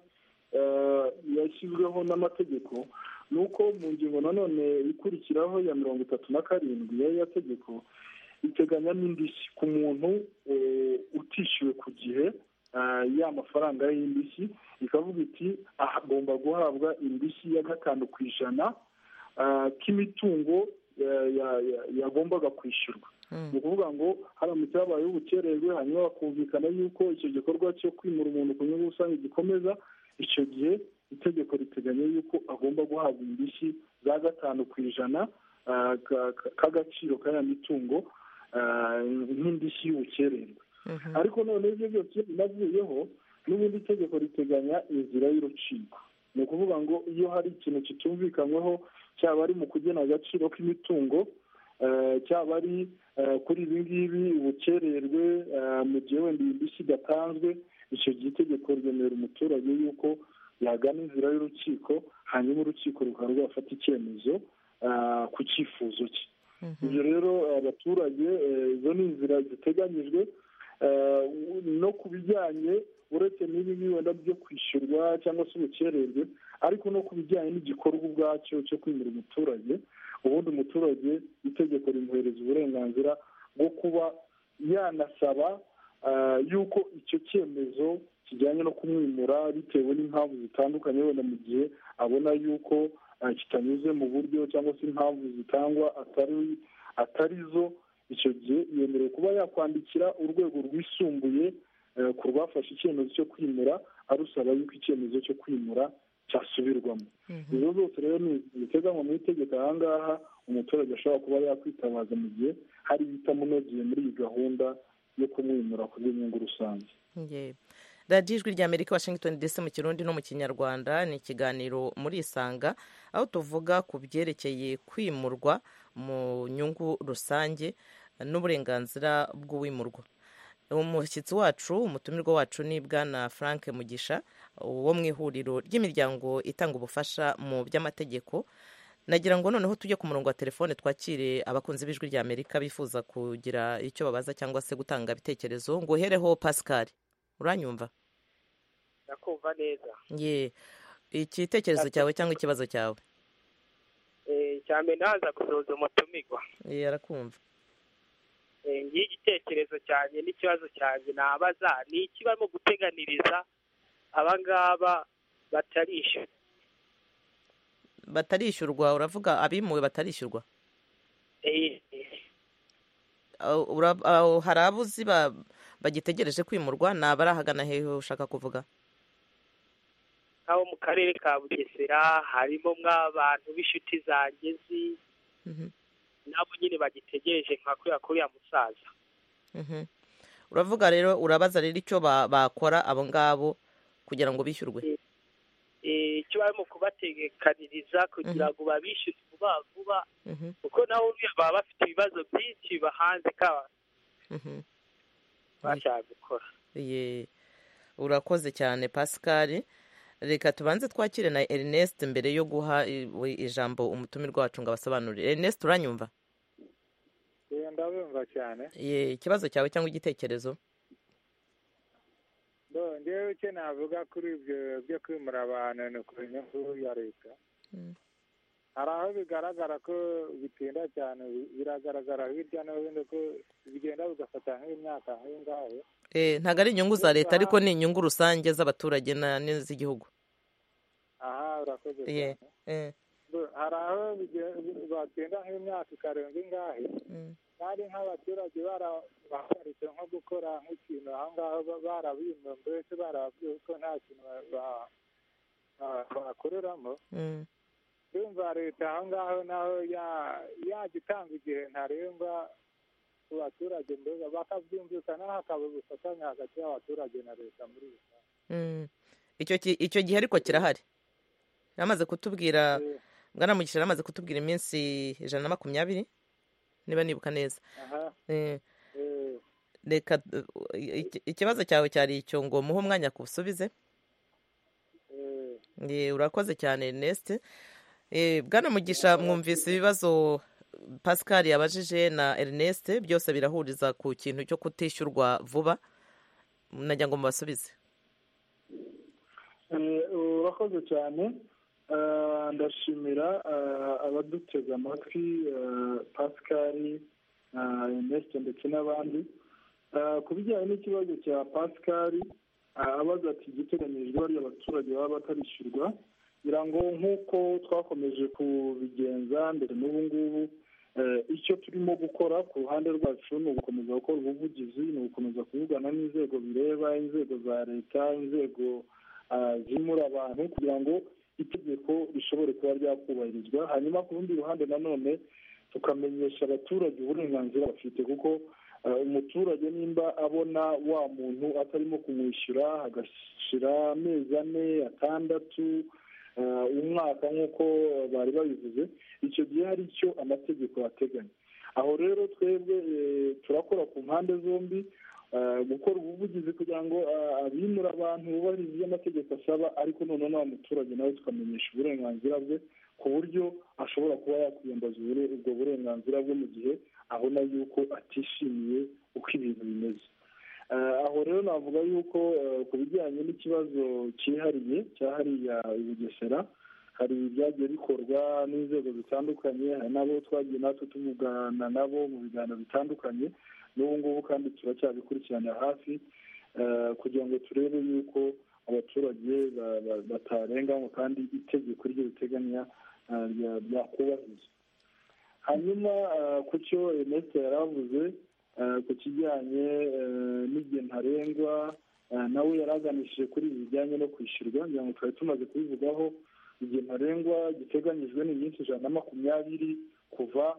yashyizweho n'amategeko, ni uko mu ngingo nanone ikurikiraho ya 37 y'aya tegeko iteganya n'indishyi ku muntu utishyuwe ku gihe ya mafaranga y'indishyi, ikavuga iti agomba guhabwa indishyi ya 5% k'imitungo yagombaga kwishyurwa. ni ukuvuga ngo haramutse habayeho ubukererwe hanyuma bakumvikana yuko icyo gikorwa cyo kwimura umuntu ku nyungu rusange gikomeza, icyo gihe itegeko riteganya yuko agomba guhabwa indishyi za 5% k'agaciro k'aya mitungo nk'indishyi y'ubukererwe. ariko none ibyo byose binavuyeho, n'ubundi itegeko riteganya inzira y'urukiko. ni ukuvuga ngo iyo hari ikintu kitumvikanyweho, cyaba ari mu kugena agaciro k'imitungo, cyaba ari kuri ibi ngibi ubukererwe mu gihe wenda indishyi idatanzwe, icyo gihe itegeko ryemerera umuturage yuko yagana inzira y'urukiko, hanyuma urukiko rukaba rwafata icyemezo ku cyifuzo cye. ibyo rero abaturage, izo ni inzira ziteganyijwe. no ku bijyanye uretse n'ibi wenda byo kwishyurwa cyangwa se ubukererwe, ariko no ku bijyanye n'igikorwa ubwacyo cyo kwimura umuturage, ubundi umuturage itegeko rimuhereza uburenganzira bwo kuba yanasaba yuko icyo cyemezo kijyanye no kumwimura bitewe n'impamvu zitandukanye, wenda mu gihe abona yuko kitanyuze mu buryo cyangwa se impamvu zitangwa atari zo, icyo gihe yemerewe kuba yakwandikira urwego rwisumbuye ku rwafashe icyemezo cyo kwimura, arusaba yuko icyemezo cyo kwimura cyasubirwamo. ibyo byose rero ni ibiteganywa mu itegeko. aha ngaha umuturage ashobora kuba yakwitabaza mu gihe hari ibitamunogeye muri iyi gahunda yo kumwimura ku bw'inyungu rusange. radiyo ijwi ry'Amerika, Washington DC, mu kirundi no mu kinyarwanda. ni ikiganiro muri Isanga, aho tuvuga ku byerekeye kwimurwa mu nyungu rusange n'uburenganzira bw'uwimurwa. umushyitsi wacu umutumirwa wacu ni bwana Frank Mugisha wo mu ihuriro ry'imiryango itanga ubufasha mu by'amategeko. Nagira ngo noneho tujye ku murongo wa telefone twakire abakunzi b'ijwi rya Amerika bifuza kugira icyo babaza cyangwa se gutanga ibitekerezo. ngo uhereho Pascal, uranyumva? ndakumva neza. Ye, igitekerezo cyawe cyangwa ikibazo cyawe? Cyane ndaza gusoza umutumirwa. Arakumva. Ngiye igitekerezo cyanjye n'ikibazo cyanjye nabaza ni iki barimo guteganiriza abangaba batarishyurwa. Uravuga abimuwe batarishyurwa? Hari abuzi bagitegereje kwimurwa, ni abarahagana hehe ushaka kuvuga? aho mu karere ka Bugesera harimo mw'abantu b'inshuti zanjye nzi nabo nyine bagitegereje nka kuriya musaza. Uravuga rero, urabaza rero icyo bakora abo ngabo kugira ngo bishyurwe? Icyo barimo kubategekaniriza kugira ngo babishyure vuba kuko nabo baba bafite ibibazo byinshi bahanze kaba bashaka gukora. Urakoze cyane Pascal. Reka tubanze twakire na Ernest mbere yo guha ijambo umutumirwa wacu ngo abasobanurire. Ernest, uranyumva? ndabumva cyane. Ikibazo cyawe cyangwa igitekerezo? Ngewe icyo navuga kuri ibyo byo kwimura abantu ni ku nyungu ya leta. Hari aho bigaragara ko bitinda cyane, biragaragara hirya no hino ko bigenda bigafata nk'imyaka nk'ingahe. Ntabwo ari inyungu za leta ariko ni inyungu rusange z'abaturage n'iz'igihugu. Urakoze cyane. Hari aho bagenda nk'imyaka ikarenga ingahe kandi nk'abaturage barahagaritse nko gukora nk'ikintu aho ngaho barabimwe mbese barababwiye ko nta kintu bakoreramo. Yumva leta aho ngaho naho yajya itanga igihe ntarengwa ku baturage mbega bakabyumvikana hakaba ubufatanye hagati y'abaturage na leta muri rusange. Icyo gihe ariko kirahari. Yamaze kutubwira Bwana Mugisha yamaze kutubwira iminsi 120 niba nibuka neza. Reka ikibazo cyawe cyari icyo ngo muhe umwanya kusubize. Urakoze cyane Ernest. Bwana Mugisha, mwumvise ibibazo Pascal yabajije na Ernest, byose birahuriza ku kintu cyo kutishyurwa vuba. Najya ngo mubasubize. Urakoze cyane. Ndashimira abaduteze amatwi, Pascal, Ernest ndetse n'abandi. Ku bijyanye n'ikibazo cya Pascal abaza ati igiteganyijwe ari abaturage baba batarishyurwa, kugira ngo nk'uko twakomeje kubigenza mbere n'ubu ngubu, icyo turimo gukora ku ruhande rwacu ni ugukomeza gukora ubuvugizi, ni ugukomeza kuvugana n'inzego bireba, inzego za leta, inzego zimura abantu, kugira ngo itegeko rishobore kuba ryakubahirizwa. Hanyuma ku rundi ruhande nanone tukamenyesha abaturage uburenganzira bafite, kuko umuturage nimba abona wa muntu atarimo kumwishyura agashira amezi 4, 6, umwaka nk'uko bari babivuze, icyo gihe hari icyo amategeko ateganya. Aho rero twebwe turakora ku mpande zombi, gukora ubuvugizi kugira ngo abimura abantu bubahirize ibyo amategeko asaba, ariko noneho n'uwo muturage nawe tukamenyesha uburenganzira bwe ku buryo ashobora kuba yakwiyambaza ubwo burenganzira bwe mu gihe abona yuko atishimiye uko ibintu bimeze. Aho rero navuga yuko ku bijyanye n'ikibazo cyihariye cya hariya i Bugesera, hari ibyagiye bikorwa n'inzego zitandukanye, hari n'abo twagiye natwe tuvugana nabo mu biganiro bitandukanye, n'ubu ngubu kandi turacyabikurikiranira hafi kugira ngo turebe yuko abaturage batarenganywa kandi itegeko ryo riteganya ryakubahirizwa. Hanyuma ku cyo Ernest yaravuze ku kijyanye n'igihe ntarengwa, nawe yaraganishije kuri ibi bijyanye no kwishyurwa, kugira ngo twari tumaze kubivugaho. Igihe ntarengwa giteganyijwe ni iminsi 120 kuva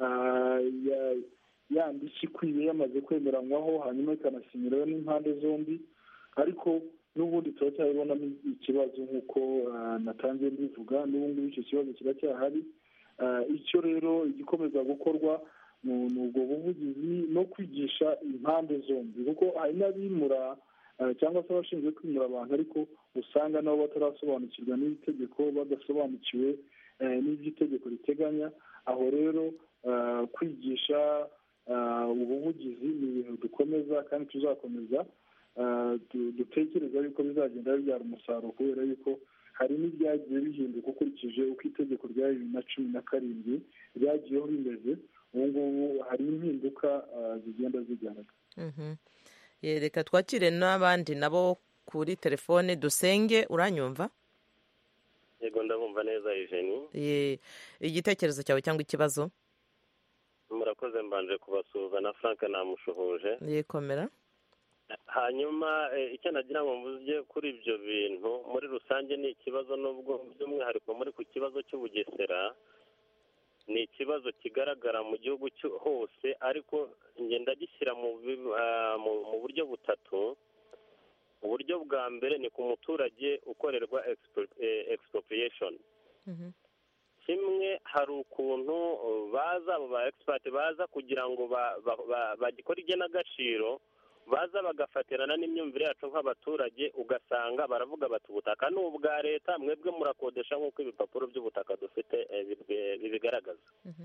yanditse ikwiye yamaze kwemeranywaho, hanyuma ikanasinyiraho n'impande zombi, ariko n'ubundi turacyabibonamo ikibazo nk'uko natangiye mbivuga. n'ubu ngubu icyo kibazo kiracyahari. Icyo rero igikomeza gukorwa ubwo buvugizi no kwigisha impande zombi, kuko hari n'abimura cyangwa se abashinzwe kwimura abantu ariko usanga nabo batarasobanukirwa n'iri tegeko, badasobanukiwe n'ibyo itegeko riteganya. Aho rero kwigisha ubuvugizi ni ibintu dukomeza kandi tuzakomeza, dutekereza yuko bizagenda bibyara umusaruro, kubera yuko hari n'ibyagiye bihinduka ukurikije uko itegeko rya 2017 ryagiyeho rimeze. ubu ngubu hari impinduka zigenda zigaragara. reka twakire n'abandi nabo kuri telefone. Dusenge, uranyumva? Yego, ndabumva neza Eugenie. Igitekerezo cyawe cyangwa ikibazo? Murakoze, mbanje kubasuhuza na Frank namushuhuje. Yekomera. Hanyuma icyo nagira ngo mvuze kuri ibyo bintu muri rusange ni ikibazo, nubwo by'umwihariko muri ku kibazo cy'Ubugesera ni ikibazo kigaragara mu gihugu hose, ariko ngenda gishyira mu buryo butatu. Uburyo bwa mbere ni ku muturage ukorerwa expropriation. Kimwe, hari ukuntu baza abo ba expert baza kugira ngo bagikore igenagaciro, baza bagafatirana n'imyumvire yacu nk'abaturage, ugasanga baravuga bati ubutaka ni ubwa leta, mwebwe murakodesha nk'uko ibipapuro by'ubutaka dufite bibigaragaza.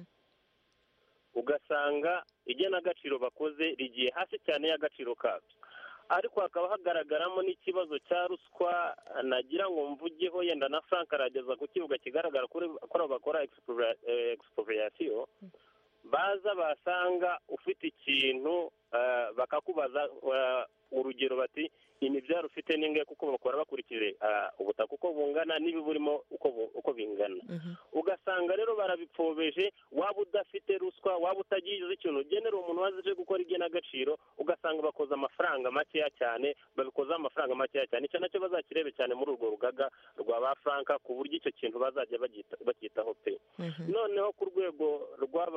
Ugasanga igenagaciro bakoze rigiye hasi cyane y'agaciro kabyo, ariko hakaba hagaragaramo n'ikibazo cya ruswa. Nagira ngo mvugeho, yenda na Frank arageza ku kibuga kigaragara kuri abo bakora expropriation, baza basanga ufite ikintu bakakubaza urugero bati imibyaro ufite n'ingahe, kuko bakora bakurikije ubutaka uko bungana n'ibiburimo uko bingana. Ugasanga rero barabipfobeje, waba udafite ruswa, waba utagize ikintu ugenera umuntu waje gukora igenagaciro, ugasanga bakoza amafaranga makeya cyane, babikoza amafaranga makeya cyane. Icyo nacyo bazakirebe cyane muri urwo rugaga rwa ba Frank, ku buryo icyo kintu bazajya bacyitaho pe. Noneho ku rwego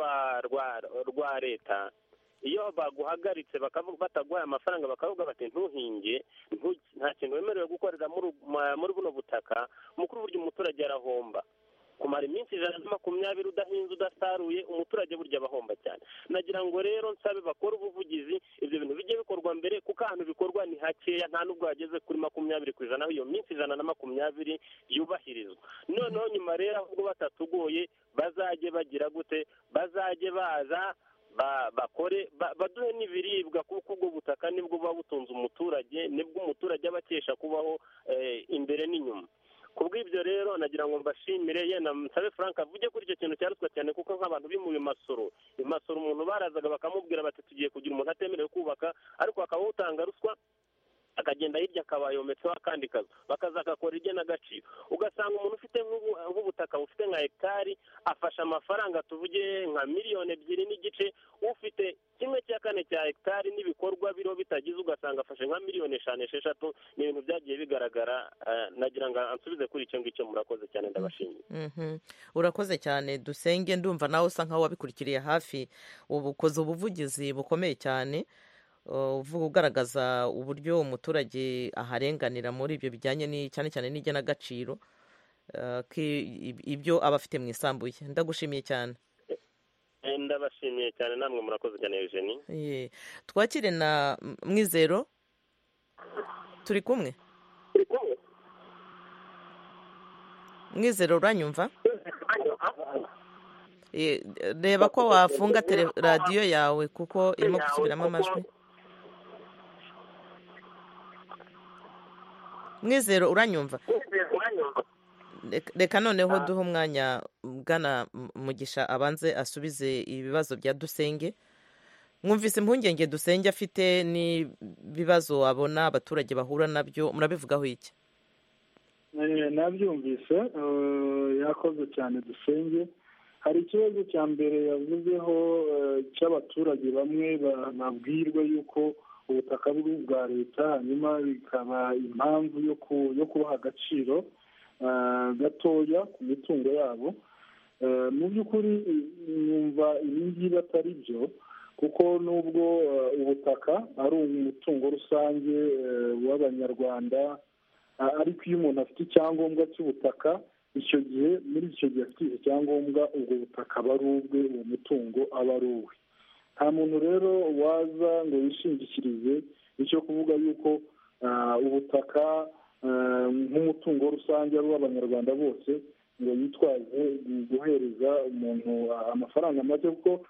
rwa leta, iyo baguhagaritse bataguhaye amafaranga bakavuga bati ntuhinge, nta kintu wemerewe gukorera muri buno butaka, mukuru burya umuturage arahomba. Kumara iminsi 120 udahinze udasaruye, umuturage burya abahomba cyane. Nagira ngo rero nsabe bakora ubuvugizi, ibyo bintu bijye bikorwa mbere, kuko ahantu bikorwa ni hakeya, nta nubwo hageze kuri 20%, aho iyo minsi 120 yubahirizwa. Noneho nyuma rero ahubwo batatugoye, bazajye bagira gute, bazajye baza bakore baduhe n'ibiribwa, kuko ubwo butaka nibwo buba butunze umuturage, nibwo umuturage aba akesha kubaho imbere n'inyuma. Kubw'ibyo rero nagira ngo mbashimire, yenda msabe Frank avuge kuri icyo kintu cya ruswa cyane, kuko nk'abantu bimuye imasoro umuntu barazaga bakamubwira bati tugiye kugira umuntu atemerewe kubaka, ariko akaba utanga ruswa, akagenda hirya akabayometseho akandi kazi, bakaza agakora igenagaciro. Ugasanga umuntu ufite nk'ubutaka bufite nka hegitari afashe amafaranga, tuvuge nka 2.5 miliyoni, ufite 1/4 cya hegitari n'ibikorwa biriho bitagize, ugasanga afashe nka 5-6 miliyoni. Ni ibintu byagiye bigaragara. Nagira ngo ansubize kuri icyo ngicyo. Murakoze cyane, ndabashimiye. Urakoze cyane Dusenge, ndumva nawe usa nkaho wabikurikiriye hafi, ubukoze ubuvugizi bukomeye cyane, ugaragaza uburyo umuturage aharenganira muri ibyo bijyanye cyane cyane n'igenagaciro, ibyo aba afite mu isambu ye. Ndagushimiye cyane. Ndabashimiye cyane, namwe murakoze cyane Eugenie. Twakire na Mwizero. Turi kumwe? Mwizero, uranyumva? Reba ko wafunga radiyo yawe, kuko irimo gusubiramo amajwi. Mwizero, uranyumva? Reka noneho duhe umwanya Bwana Mugisha abanze asubize ibibazo bya Dusenge. Mwumvise impungenge Dusenge afite n'ibibazo abona abaturage bahura nabyo, murabivugaho iki? Nabyumvise, yakoze cyane Dusenge. Hari ikibazo cya mbere yavuzeho cy'abaturage bamwe babwirwa yuko ubutaka buri ubwa leta, hanyuma bikaba impamvu yo kubaha agaciro gatoya ku mitungo yabo. Mu by'ukuri numva ibi ngibi atari byo, kuko nubwo ubutaka ari umutungo rusange w'Abanyarwanda, ariko iyo umuntu afite icyangombwa cy'ubutaka, muri icyo gihe afite icyangombwa, ubwo butaka aba ari ubwe, uwo mutungo aba ari uwe. nta muntu rero waza ngo yishingikirize icyo kuvuga yuko ubutaka nk'umutungo rusange ari uw'abanyarwanda bose ngo yitwaze guhereza umuntu amafaranga make, kuko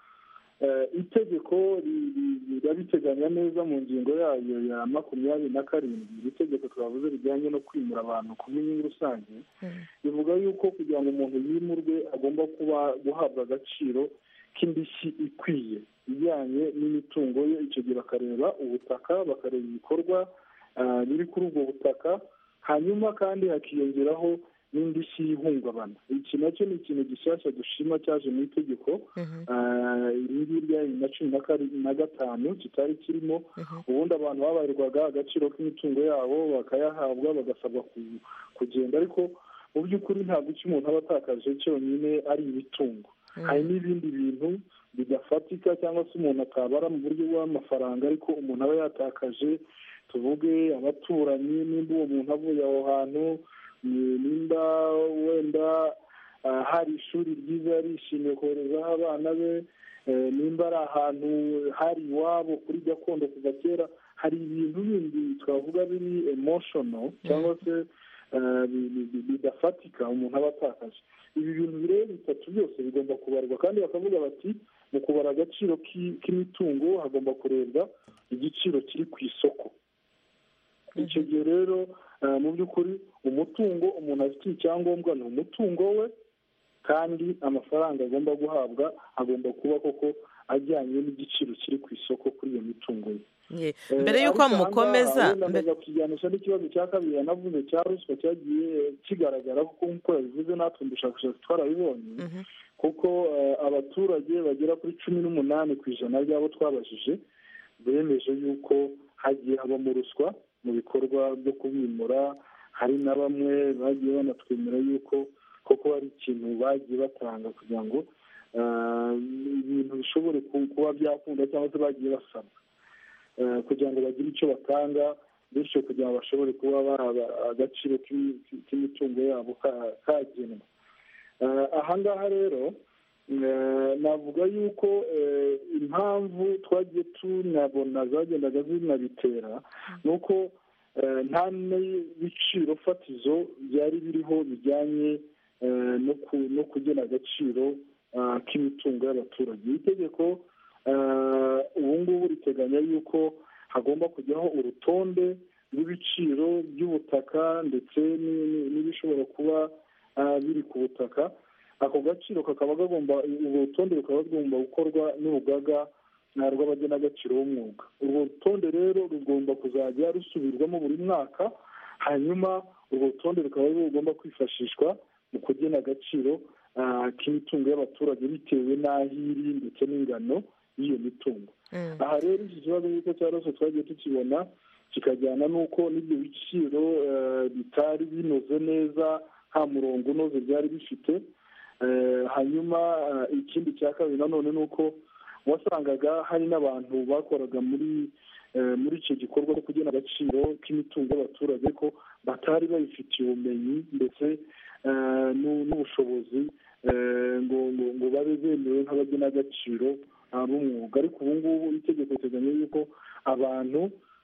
itegeko rirabiteganya neza mu ngingo yayo ya 27. iri tegeko twavuze rijyanye no kwimura abantu ku bw'inyungu rusange bivuga yuko kugira ngo umuntu yimurwe agomba kuba guhabwa agaciro k'indishyi ikwiye ijyanye n'imitungo ye. icyo gihe bakareba ubutaka, bakareba ibikorwa biri kuri ubwo butaka, hanyuma kandi hakiyongeraho n'indishyi y'ihungabana. iki nacyo ni ikintu gishyashya dushima cyaje mu itegeko iri rya 2015 kitari kirimo. ubundi abantu babarirwaga agaciro k'imitungo yabo bakayahabwa bagasabwa kugenda, ariko mu by'ukuri ntabwo icyo umuntu aba atakaje cyonyine ari imitungo. hari n'ibindi bintu bidafatika cyangwa se umuntu atabara mu buryo bw'amafaranga ariko umuntu aba yatakaje, tuvuge abaturanyi, nimba uwo muntu avuye aho hantu, nimba wenda hari ishuri ryiza yarishimiye koherezaho abana be, nimba ari ahantu hari iwabo kuri gakondo kuva kera. hari ibintu bindi twavuga biri emotional cyangwa se bidafatika umuntu aba atakaje. ibi bintu bireba bitatu byose bigomba kubarwa, kandi bakavuga bati mu kubara agaciro k'imitungo hagomba kurebwa igiciro kiri ku isoko. icyo gihe rero mu by'ukuri umutungo umuntu afitiye icyangombwa ni umutungo we, kandi amafaranga agomba guhabwa agomba kuba koko ajyanye n'igiciro kiri ku isoko kuri iyo mitungo ye. mbere y'uko mukomeza kujyanisha n'ikibazo cya kabiri yanavuze cya ruswa cyagiye kigaragara, kuko nk'uko yabivuze natwe mu bushakashatsi twarabibonye, kuko abaturage bagera kuri 18% by'abo twabajije bemeje yuko hagiye habamo ruswa mu bikorwa byo kubimura. hari na bamwe bagiye banatwemera yuko koko hari ikintu bagiye batanga kugira ngo ibintu bishobore kuba byakunda, cyangwa se bagiye basaba kugira ngo bagire icyo batanga, bityo kugira ngo bashobore kuba baha agaciro k'imitungo yabo kagenwa. aha ngaha rero navuga yuko impamvu twagiye tunabona zagendaga zinabitera ni uko nta n'ibiciro fatizo byari biriho bijyanye no kugena agaciro k'imitungo y'abaturage. itegeko ubu ngubu riteganya yuko hagomba kujyaho urutonde rw'ibiciro by'ubutaka ndetse n'ibishobora kuba biri ku butaka. ako gaciro kakaba gagomba, urwo rutonde rukaba rugomba gukorwa n'urugaga rw'abagenagaciro b'umwuga. urwo rutonde rero rugomba kuzajya rusubirwamo buri mwaka, hanyuma urwo rutonde rukaba rugomba kwifashishwa mu kugena agaciro k'imitungo y'abaturage bitewe n'aho iri ndetse n'ingano y'iyo mitungo. aha rero iki kibazo y'uko cyarose twagiye tukibona kikajyana n'uko n'ibyo biciro bitari binoze neza, nta murongo unoze byari bifite. hanyuma ikindi cya kabiri nanone ni uko wasangaga hari n'abantu bakoraga muri icyo gikorwa cyo kugena agaciro k'imitungo y'abaturage ko batari babifitiye ubumenyi ndetse n'ubushobozi ngo babe bemewe nk'abagenagaciro b'umwuga. ariko ubu ngubu itegeko riteganya yuko abantu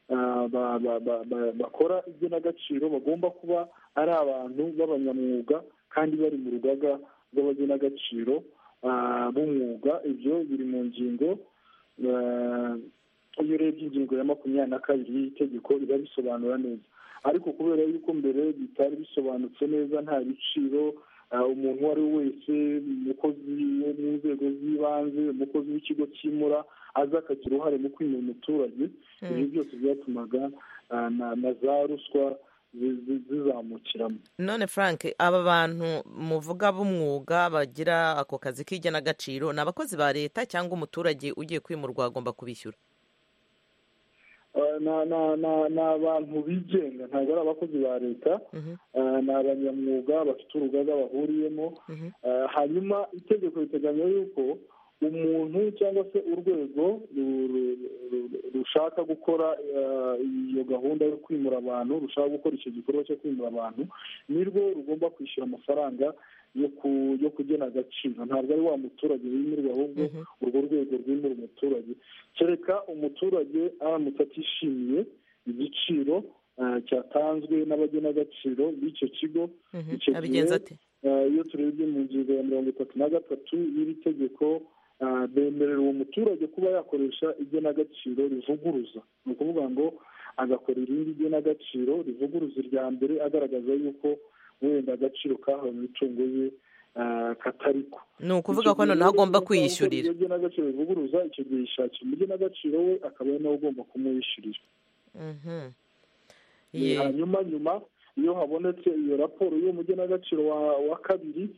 bakora igenagaciro bagomba kuba ari abantu b'abanyamwuga kandi bari mu rugaga rw'abagenagaciro b'umwuga. ibyo biri mu ngingo, iyo urebye ingingo ya 22 y'itegeko riba bisobanura neza, ariko kubera yuko mbere bitari bisobanutse neza, nta biciro umuntu uwo ari we wese, umukozi wo mu nzego z'ibanze, umukozi w'ikigo cyimura aza akagira uruhare mu kwimura umuturage. ibyo byose byatumaga na za ruswa zizamukiramo. none Frank, aba bantu muvuga b'umwuga bagira ako kazi k'igenagaciro ni abakozi ba leta cyangwa umuturage ugiye kwimurwa agomba kubishyura? ni abantu bigenga, ntabwo ari abakozi ba leta. ni abanyamwuga bafite urugaga bahuriyemo. hanyuma itegeko riteganya yuko umuntu cyangwa se urwego rushaka gukora iyo gahunda yo kwimura abantu, rushaka gukora icyo gikorwa cyo kwimura abantu, nirwo rugomba kwishyura amafaranga yo kugena agaciro. Ntabwo ari wa muturage wimirwa, ahubwo urwo rwego rwimura umuturage. Kereka umuturage aramutse atishimiye igiciro cyatanzwe n'abagenagaciro b'icyo kigo, icyo gihe iyo turebye mu ngingo ya 33 y'iri tegeko, bemerera uwo muturage kuba yakoresha igenagaciro rivuguruza. Ni ukuvuga ngo agakora irindi genagaciro rivuguruza irya mbere, agaragaza yuko wenda agaciro kahawe mu mitungo ye katariko. Ni ukuvuga ko noneho agomba kwiyishyurira. Iyo genagaciro rivuguruza, icyo gihe yishakira umugenagaciro we, akaba ari nawe ugomba kumwishyurira. Hanyuma iyo habonetse iyo raporo y'umugenagaciro wa kabiri,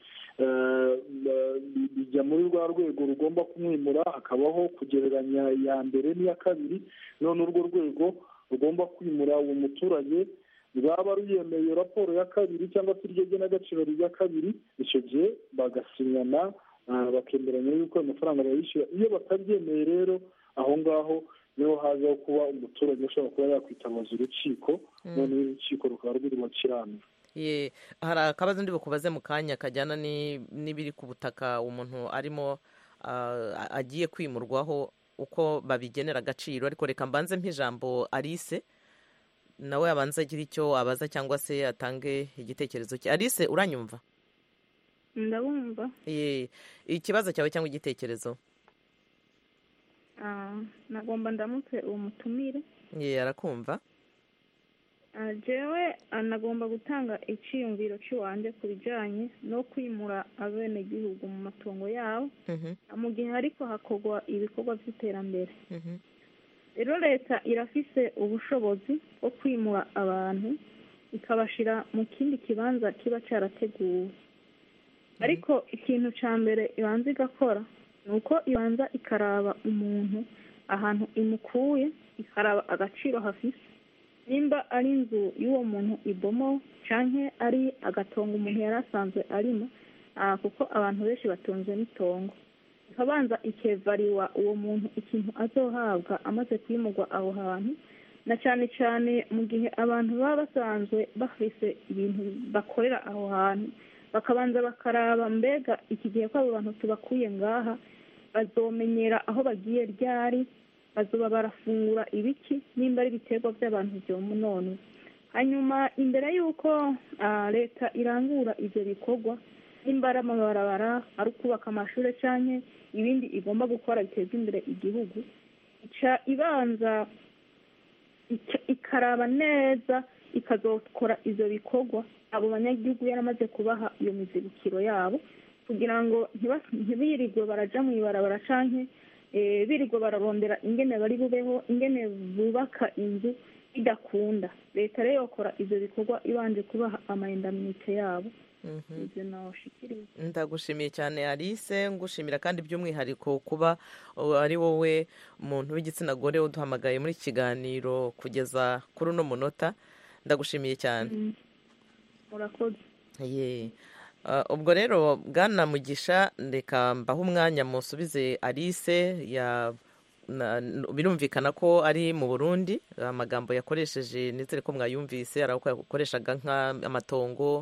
bijya muri rwa rwego rugomba kumwimura, hakabaho kugereranya iya mbere n'iya kabiri. none urwo rwego rugomba kwimura uwo muturage rwaba ruyemeye iyo raporo ya kabiri cyangwa se iryo genagaciro rya kabiri, icyo gihe bagasinyana bakemeranya yuko amafaranga bayishyura. Iyo batabyemeye rero, aho ngaho niho hazaho kuba umuturage ashobora kuba yakwitabaza urukiko, none urukiko rukaba ruri bukiranure. Hari akabazo ndi bukubaze mu kanya kajyana n'ibiri ku butaka umuntu arimo agiye kwimurwaho, uko babigenera agaciro. Ariko reka mbanze mp'ijambo Alice, nawe abanza agira icyo abaza cyangwa se atange igitekerezo cye. Alice, uranyumva? Ndabumva. Ikibazo cyawe cyangwa igitekerezo? Nagomba ndamutse uwo mutumire. Arakumva. Jewe anagomba gutanga icyiyumviro cy'iwanjye ku bijyanye no kwimura abenegihugu mu matongo yabo, mu gihe ariko hakorwa ibikorwa by'iterambere. Rero leta irafise ubushobozi bwo kwimura abantu ikabashyira mu kindi kibanza kiba cyarateguwe, ariko ikintu cya mbere ibanza igakora ni uko ibanza ikaraba umuntu ahantu imukuye, ikaraba agaciro hafise, nimba ari inzu y'uwo muntu ibomo cyangwa ari agatongo umuntu yari asanzwe arimo, kuko abantu benshi batunzwe n'itongo. Ikabanza ikevariwa uwo muntu ikintu azohabwa amaze kwimurwa aho hantu, na cyane cyane mu gihe abantu baba basanzwe bafise ibintu bakorera aho hantu, bakabanza bakaraba mbega iki gihe ko abo bantu tubakuye ngaha bazomenyera aho bagiye ryari, bazoba barafungura ibiki, nimba ari ibiterwa by'abantu byomunone. Hanyuma imbere y'uko leta irangura ibyo bikorwa, nimba ari amabarabara, ari ukubaka amashuri cyane ibindi igomba gukora biteza imbere igihugu, ica ibanza ikaraba neza, ikazokora ibyo bikorwa abo banyagihugu yaramaze kubaha iyo mizibukiro yabo, kugira ngo ntibirirwe baraja mu ibarabara cyane birirwa bararondera ingene bari bubeho, ingene bubaka inzu idakunda. Leta rero yokora ibyo bikorwa ibanje kubaha amayendaminite yabo. Ndagushimiye cyane Alice, ngushimira kandi by'umwihariko kuba ari wowe muntu w'igitsina gore uduhamagaye muri iki kiganiro kugeza kuri uno munota. Ndagushimiye cyane. Murakoze. Ubwo rero Bwana Mugisha, reka mbaho umwanya musubize Alice. Birumvikana ko ari mu Burundi, amagambo yakoresheje ndetse ko mwayumvise, ari uko yakoreshaga nk'amatongo,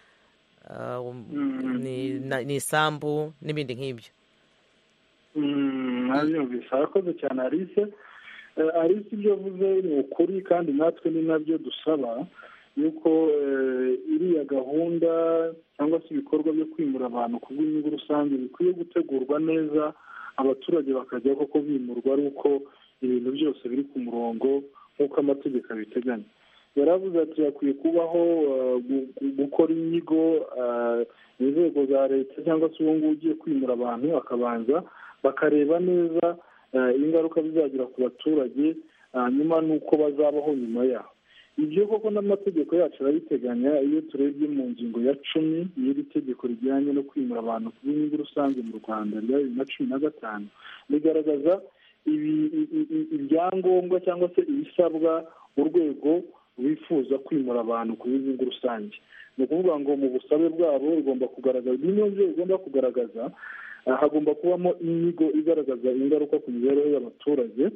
ni isambu n'ibindi nk'ibyo. Nabyumvise. Arakoze cyane Alice. Alice ibyo avuze ni ukuri, kandi natwe ni nabyo dusaba, yuko iriya gahunda cyangwa se ibikorwa byo kwimura abantu ku bw'inyungu rusange bikwiye gutegurwa neza, abaturage bakajya koko bimurwa ari uko ibintu byose biri ku murongo nk'uko amategeko abiteganya. Yaravuze ati hakwiye kubaho gukora inyigo, inzego za leta cyangwa se uwo nguwo ugiye kwimura abantu akabanza bakareba neza ingaruka bizagira ku baturage, nyuma n'uko bazabaho nyuma yaho. Ibyo koko n'amategeko yacu arabiteganya. Iyo turebye mu ngingo ya 10 y'iri tegeko rijyanye no kwimura abantu ku bw'inyungu rusange mu Rwanda rya 2015, bigaragaza ibyangombwa cyangwa se ibisabwa urwego wifuza kwimura abantu ku bw'inyungu rusange. Ni ukuvuga ngo mu busabe bwabo rugomba kugaragaza, niyo nzego igomba kugaragaza hagomba kubamo inyigo igaragaza ingaruka ku mibereho y'abaturage,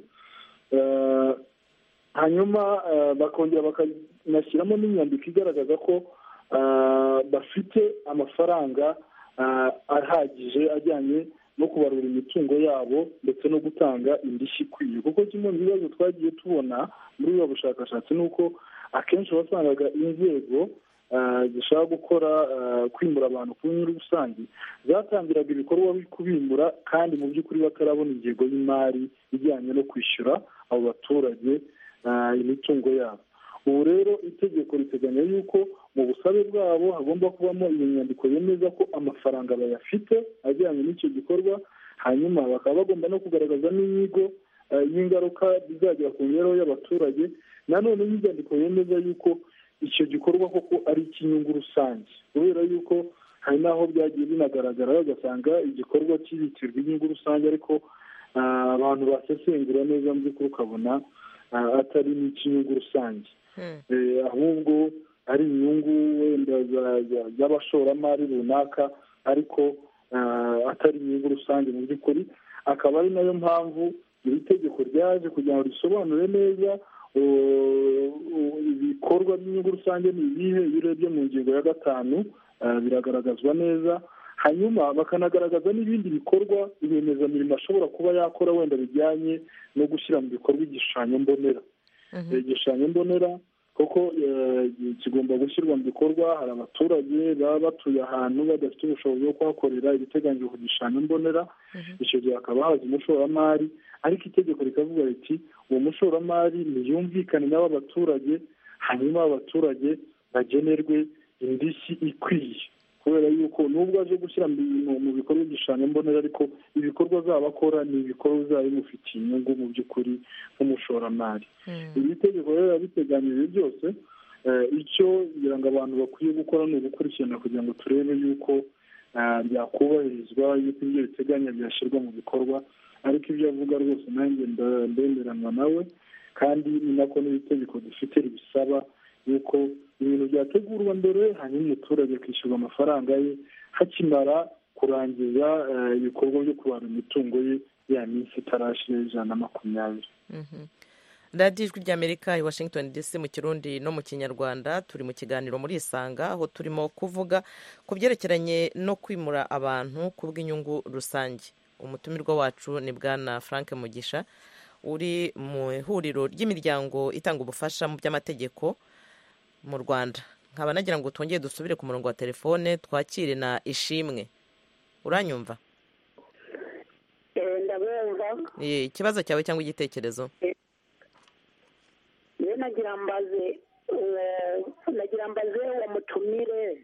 hanyuma bakongera bakanashyiramo n'inyandiko igaragaza ko bafite amafaranga ahagije ajyanye no kubarura imitungo yabo ndetse no gutanga indishyi ikwiye, kuko kimwe mu bibazo twagiye tubona muri ubu bushakashatsi ni uko akenshi wasangaga inzego zishaka gukora kwimura abantu ku nyungu rusange zatangiraga ibikorwa byo kubimura kandi mu by'ukuri batarabona ingengo y'imari ijyanye no kwishyura abo baturage imitungo yabo. Ubu rero itegeko riteganya yuko mu busabe bwabo hagomba kubamo iyo nyandiko yemeza ko amafaranga bayafite ajyanye n'icyo gikorwa, hanyuma bakaba bagomba no kugaragaza n'inyigo y'ingaruka bizagera ku mibereho y'abaturage, nanone n'inyandiko yemeza yuko icyo gikorwa koko ari icy'inyungu rusange, kubera yuko hari n'aho byagiye binagaragara bagasanga igikorwa kibitirwa inyungu rusange ariko abantu basesengura neza mu by'ukuri ukabona atari n'icy'inyungu rusange, ahubwo ari inyungu wenda z'abashoramari runaka ariko atari inyungu rusange mu by'ukuri. Akaba ari nayo mpamvu iri tegeko ryaje kugira ngo risobanure neza ibikorwa by'inyungu rusange ni ibihe. Iyo urebye mu ngingo ya 5 biragaragazwa neza, hanyuma bakanagaragaza n'ibindi bikorwa rwiyemezamirimo ashobora kuba yakora wenda bijyanye no gushyira mu bikorwa igishushanyo mbonera. Igishushanyo mbonera kuko kigomba gushyirwa mu bikorwa. Hari abaturage baba batuye ahantu badafite ubushobozi bwo kuhakorera ibiteganyijwe ku gishushanyo mbonera, icyo gihe hakaba haza umushoramari, ariko itegeko rikavuga riti uwo mushoramari ntiyumvikane n'aba baturage, hanyuma abaturage bagenerwe indishyi ikwiye, kubera yuko nubwo aje gushyira mu bikorwa igishushanyo mbonera ariko ibikorwa azaba akora ni ibikorwa bizaba bimufitiye inyungu mu by'ukuri nk'umushoramari. Iri tegeko rero yabiteganyije byose, icyo kugira ngo abantu bakwiye gukora ni ugukurikirana kugira ngo turebe yuko byakubahirizwa, yuko ibyo biteganya byashyirwa mu bikorwa, ariko ibyo avuga rwose nanjye ndemeranwa nawe, kandi ni nako n'itegeko dufite ribisaba yuko ibintu byategurwa mbere, hanyuma umuturage akishyurwa amafaranga ye hakimara kurangiza ibikorwa byo kubara imitungo ye ya minsi itarashira 120. radiyo ijwi ry'Amerika i Washington DC mu Kirundi no mu Kinyarwanda. Turi mu kiganiro muri Isanga, aho turimo kuvuga ku byerekeranye no kwimura abantu ku bw'inyungu rusange. Umutumirwa wacu ni Bwana Frank Mugisha, uri mu ihuriro ry'imiryango itanga ubufasha mu by'amategeko mu Rwanda. Nkaba nagira ngo twongere dusubire ku murongo wa telefone twakire na Ishimwe. Uranyumva? Ndabumva. Ikibazo cyawe cyangwa igitekerezo? nagira mbaze uwo mutumire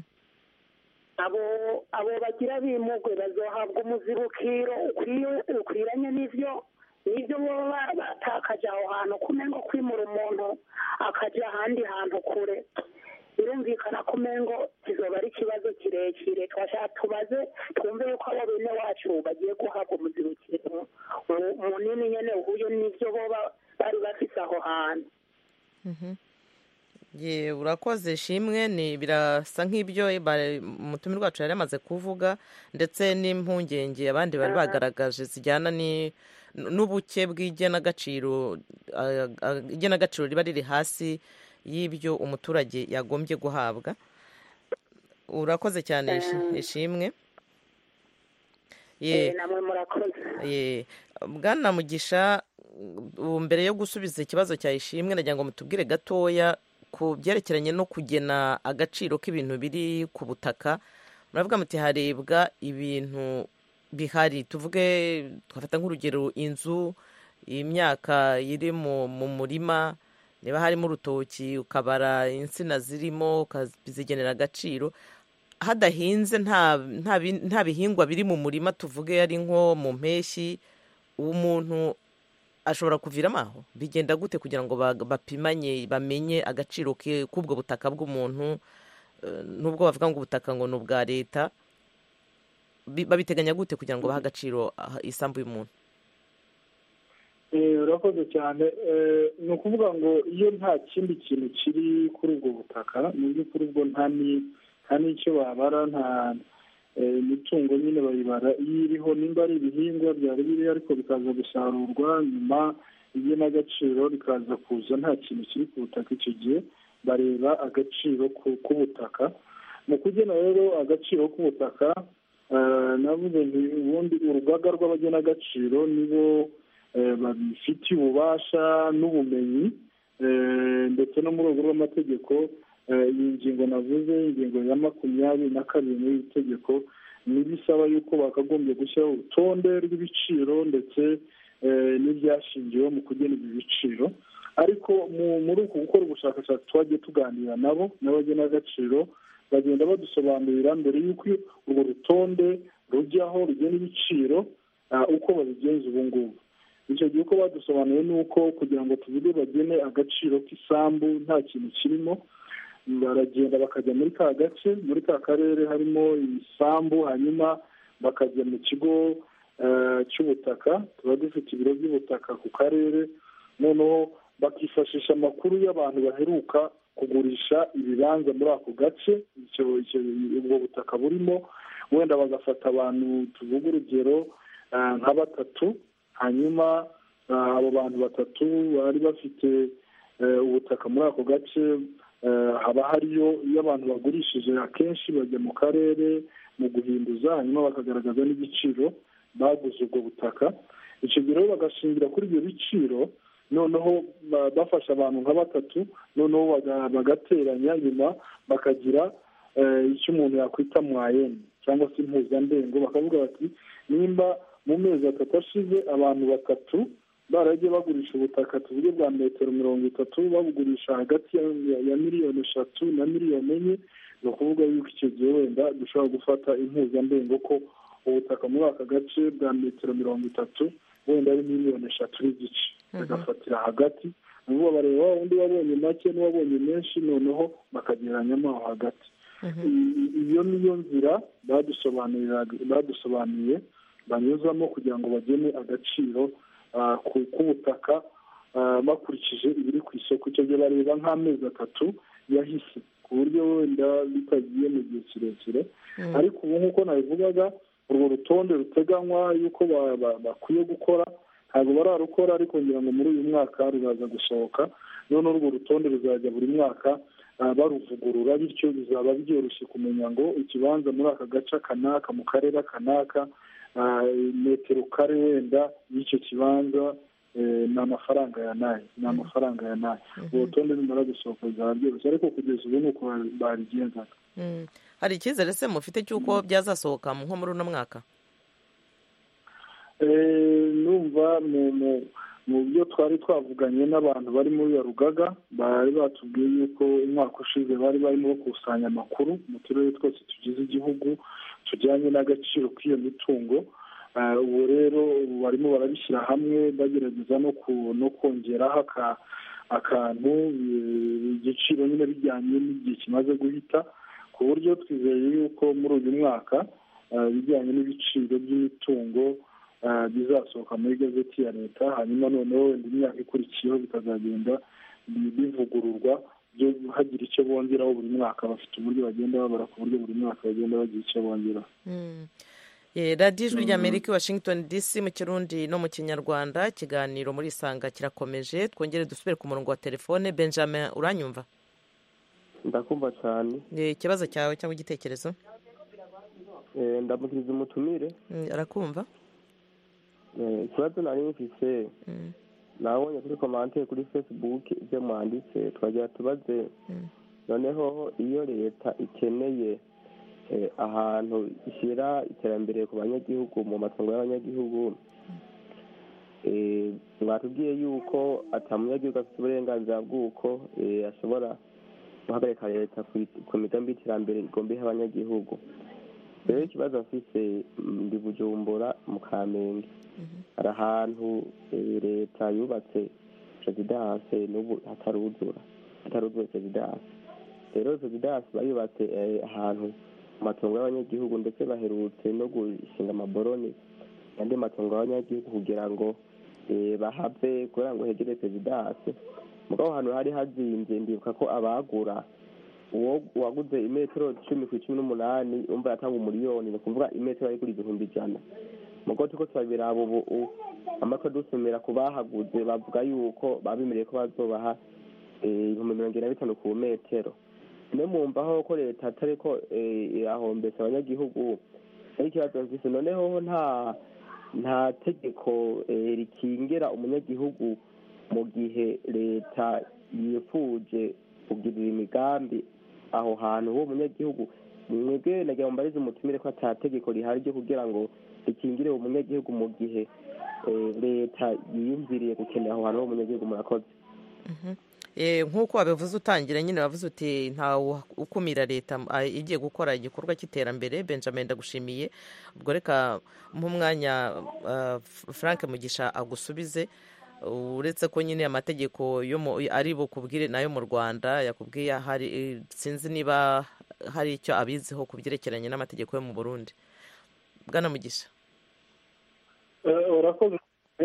abo bagira bimugwe bazohabwa umuzibukiro ukwiranye n'ivyo baba batakaje aho hantu, kumengo kwimura umuntu akaja ahandi hantu kure birumvikana kumengo kizoba ari ikibazo kirekire. twashaka tubaze twumve yuko abo bene wacu bagiye guhabwa umuzibukiro munini nyene uhuye n'ivyo boba bari bafise aho hantu. Urakoze Shimwe, ni birasa nk'ibyo umutumire wacu yari amaze kuvuga, ndetse n'impungenge abandi bari bagaragaje zijyana n'ubuke bw'igenagaciro riba riri hasi y'ibyo umuturage yagombye guhabwa. Urakoze cyane Ishimwe. namwe murakoze. Bwana Mugisha, mbere yo gusubiza ikibazo cya Ishimwe nagira ngo mutubwire gatoya ku byerekeranye no kugena agaciro k'ibintu biri ku butaka. Muravuga muti harebwa ibintu bihari, tuvuge twafata nk'urugero inzu, imyaka iri mu murima, niba harimo urutoki ukabara insina zirimo ukazigenera agaciro. Hadahinze nta bihingwa biri mu murima, tuvuge ari nko mu mpeshyi, umuntu ashobora kuviramo aho. Bigenda gute kugira ngo bapimanye bamenye agaciro k'ubwo butaka bw'umuntu? Nubwo bavuga ngo ubutaka ngo ni ubwa leta, babiteganya gute kugira ngo bahe agaciro isambu y'umuntu? urakoze cyane. ni ukuvuga ngo iyo nta kindi kintu kiri kuri ubwo butaka, mu by'ukuri ubwo nta n'icyo babara, imitungo nyine bayibara iyo iriho nimba ari ibihingwa byari biriho ariko bikaza gusarurwa nyuma igenagaciro rikaza kuza nta kintu kiri ku butaka, icyo gihe bareba agaciro k'ubutaka. mu kugena rero agaciro k'ubutaka navuze nti ubundi urugaga rw'abagenagaciro nibo babifitiye ububasha n'ubumenyi ndetse no mu rwego rw'amategeko. Iyi ngingo navuze, ingingo ya 22 muri iri tegeko n'ibisaba yuko bakagombye gushyiraho urutonde rw'ibiciro ndetse n'ibyashingiweho mu kugena ibi biciro. ariko muri uku gukora ubushakashatsi twagiye tuganira nabo n'abagenagaciro, bagenda badusobanurira mbere y'uko urwo rutonde rujyaho rugena ibiciro uko babigenza ubu ngubu. icyo gihe uko badusobanuye ni uko kugira ngo tuvuge bagene agaciro k'isambu nta kintu kirimo, baragenda bakajya muri ka gace, muri ka karere harimo isambu, hanyuma bakajya mu kigo cy'ubutaka, tuba dufite ibiro by'ubutaka ku karere, noneho bakifashisha amakuru y'abantu baheruka kugurisha ibibanza muri ako gace ubwo butaka burimo, wenda bagafata abantu tuvuga urugero nka 3, hanyuma abo bantu 3 bari bafite ubutaka muri ako gace, haba hariyo iyo abantu bagurishije akenshi bajya mu karere mu guhinduza, hanyuma bakagaragaza n'igiciro baguze ubwo butaka. icyo gihe rero bagashingira kuri ibyo biciro, noneho bafasha abantu nka 3, noneho bagateranya, nyuma bakagira icyo umuntu yakwita mwayeni cyangwa se impuzandengo, bakavuga bati nimba mu mezi 3 ashize abantu 3 baragiye bagurisha ubutaka tuvuge bwa metero 30, babugurisha hagati ya miliyoni 3 na miliyoni 4, ni ukuvuga yuko icyo gihe wenda dushobora gufata impuzandengo ko ubutaka muri aka gace bwa metero 30 wenda ari miliyoni 3 n'igice, bagafatira hagati, nubu bareba undi wabonye make n'uwabonye menshi, noneho bakagereranyamo aho hagati. iyo niyo nzira badusobanuriye banyuzamo kugira ngo bagene agaciro k'ubutaka bakurikije ibiri ku isoko. icyo gihe bareba nk'amezi 3 yahise, ku buryo wenda bitagiye mu gihe kirekire. ariko ubu nk'uko nabivugaga, urwo rutonde ruteganywa yuko bakwiye gukora ntabwo bararukora, ariko ngira ngo muri uyu mwaka ruzaza gusohoka, noneho urwo rutonde ruzajya buri mwaka baruvugurura, bityo bizaba byoroshye kumenya ngo ikibanza muri aka gace kanaka mu karere kanaka, metero kare wenda y'icyo kibanza ni amafaranga ya nayo, urutonde rumara gusohoka bizaba byoroshye, ariko kugeza ubu ni uko babigenzaga. hari icyizere se mufite cy'uko byazasohoka nko muri uno mwaka? numva mu byo twari twavuganye n'abantu bari muri ya rugaga, bari batubwiye yuko umwaka ushize bari barimo bakusanya amakuru mu turere twose tugize igihugu tujyanye n'agaciro k'iyo mitungo. ubu rero barimo barabishyira hamwe, bagerageza no kongeraho akantu, igiciro nyine bijyanye n'igihe kimaze guhita, ku buryo twizeye yuko muri uyu mwaka bijyanye n'ibiciro by'imitungo bizasohoka muri gazeti ya leta, hanyuma noneho wenda imyaka ikurikiyeho bikazagenda bivugururwa, hagira icyo bongeraho buri mwaka. Bafite uburyo bagenda babara ku buryo buri mwaka bagenda bagira icyo bongeraho. radiyo ijwi ry'Amerika Washington DC mu Kirundi no mu Kinyarwanda, ikiganiro muri Isanga kirakomeje. twongere dusubire ku murongo wa telefone. Benjamin, uranyumva? ndakumva cyane. ikibazo cyawe cyangwa igitekerezo? ndamukiriza umutumire. arakumva. ikibazo nari mfise, nabonye kuri komante kuri Facebook ibyo mwanditse, twagira tubaze noneho iyo leta ikeneye ahantu ishyira iterambere ku banyagihugu mu matungo y'abanyagihugu, mwatubwiye yuko atamunyagihugu afite uburenganzira bw'uko ashobora guhagarika leta ku migambi y'iterambere igomba iha abanyagihugu. rero ikibazo mfise ndi Bujumbura mu Kamenge, hari ahantu leta yubatse perezidanse n'ubu hataruzura perezidanse. rero perezidanse bayubatse ahantu mu matungo y'abanyagihugu, ndetse baherutse no gushinga amaboroni andi matungo y'abanyagihugu kugira ngo bahave kugira ngo hegere perezidanse. mugabo ahantu hari hazinze, ndibuka ko abagura uwo waguze imetero 10 ku 18 umva yatanga umuliyoni ni kuvuga imetero ari kuri 100,000 mugo tuko twabirabo ubu amako dusomera kubahaguze bavuga yuko babimereye ko bazobaha 150 ku metero ne mumvaho ko leta atariko yahombesa abanyagihugu ari kibazo mfise noneho nta tegeko rikingira umunyagihugu mu gihe leta yifuje kugirira imigambi aho hantu ho umunyagihugu mwebwe nagira mbarize umutumire ko atategeko rihari ryo kugira ngo rikingire umunyagihugu mu gihe leta yiyumviriye gukenera aho hantu ho umunyagihugu murakoze. nk'uko wabivuze utangira nyine wavuze uti ntawe ukumira leta igiye gukora igikorwa cy'iterambere. Benjamin ndagushimiye, ubwo reka nk'umwanya Frank Mugisha agusubize. Uretse ko nyine amategeko ari bukubwire nayo mu Rwanda yakubwiye hari, sinzi niba hari icyo abiziho ku byerekeranye n'amategeko yo mu Burundi. Bwana Mugisha. Urakoze.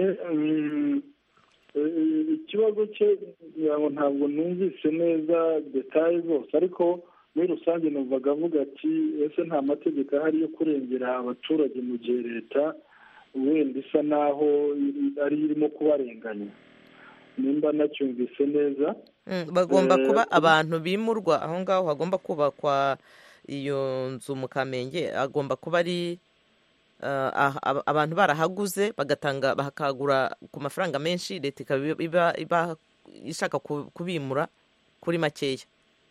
Ikibazo cye ntabwo numvise neza detaye zose, ariko muri rusange numvaga avuga ati ese nta mategeko ahari yo kurengera abaturage mu gihe leta wenda isa naho ari irimo kubarenganya. Nimba nacyumvise neza, bagomba kuba abantu bimurwa aho ngaho hagomba kubakwa iyo nzu mu Kamenge, agomba kuba ari abantu barahaguze bakagura ku mafaranga menshi, leta iba ishaka kubimura kuri makeya.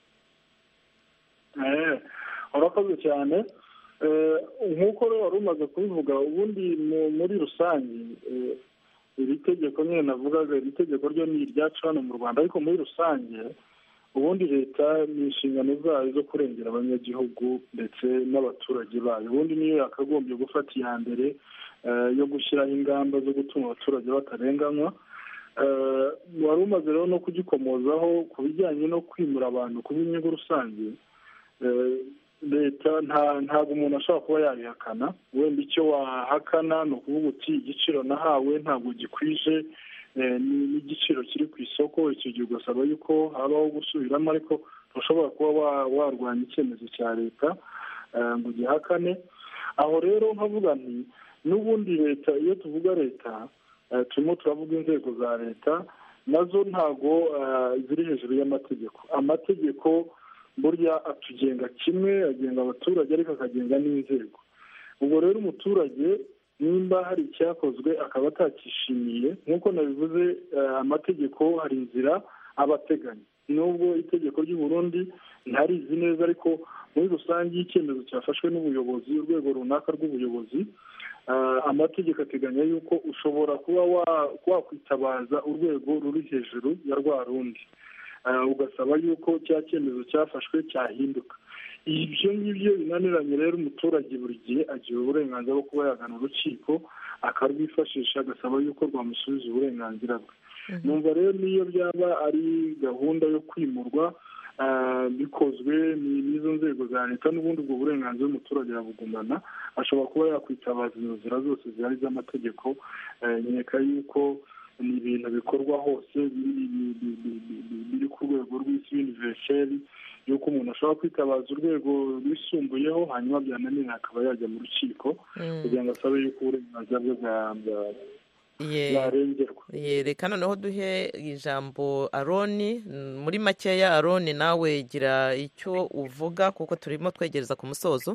urakoze cyane. Nk'uko rero wari umaze kubivuga, ubundi muri rusange iri tegeko nyine navugaga, iri tegeko ryo ni iryacu hano mu Rwanda, ariko muri rusange ubundi leta ni inshingano zayo zo kurengera abanyagihugu ndetse n'abaturage bayo. Ubundi niyo yakagombye gufata iya mbere yo gushyiraho ingamba zo gutuma abaturage batarenganywa. Wari umaze rero no kugikomozaho ku bijyanye no kwimura abantu ku bw'inyungu rusange. Leta ntabwo umuntu ashobora kuba yabihakana. Wenda icyo wahakana ni ukuvuga uti igiciro nahawe ntabwo gikwije n'igiciro kiri ku isoko, icyo gihe ugasaba yuko habaho gusubiramo, ariko ntushobora kuba warwanya icyemezo cya leta ngo ugihakane. Aho rero nkavuga nti n'ubundi leta, iyo tuvuga leta turimo turavuga inzego za leta, nazo ntabwo ziri hejuru y'amategeko. Amategeko burya atugenga kimwe, agenga abaturage ariko akagenga n'inzego. Ubwo rero umuturage nimba hari icyakozwe akaba atakishimiye, nk'uko nabivuze, amategeko hari inzira aba ateganya. Nubwo itegeko ry'u Burundi ntarizi neza, ariko muri rusange icyemezo cyafashwe n'ubuyobozi, urwego runaka rw'ubuyobozi, amategeko ateganya yuko ushobora kuba wakwitabaza urwego ruri hejuru ya rwa rundi, ugasaba yuko cya cyemezo cyafashwe cyahinduka. Ibyo ngibyo binaniranye rero, umuturage buri gihe agira uburenganzira bwo kuba yagana urukiko akarwifashisha, agasaba yuko rwamusubiza uburenganzira bwe. Numva rero niyo byaba ari gahunda yo kwimurwa bikozwe n'izo nzego za leta, n'ubundi ubwo burenganzira umuturage arabugumana, ashobora kuba yakwitabaza izo nzira zose zihari z'amategeko. Nkeka yuko ni ibintu bikorwa hose, biri ku rwego rw'isi universel, yuko umuntu ashobora kwitabaza urwego rwisumbuyeho, hanyuma byananira akaba yajya mu rukiko kugira ngo asabe yuko uburenganzira bwe bwarengerwa. Reka noneho duhe ijambo Aroni. Muri makeya Aroni, nawe gira icyo uvuga kuko turimo twegereza ku musozo.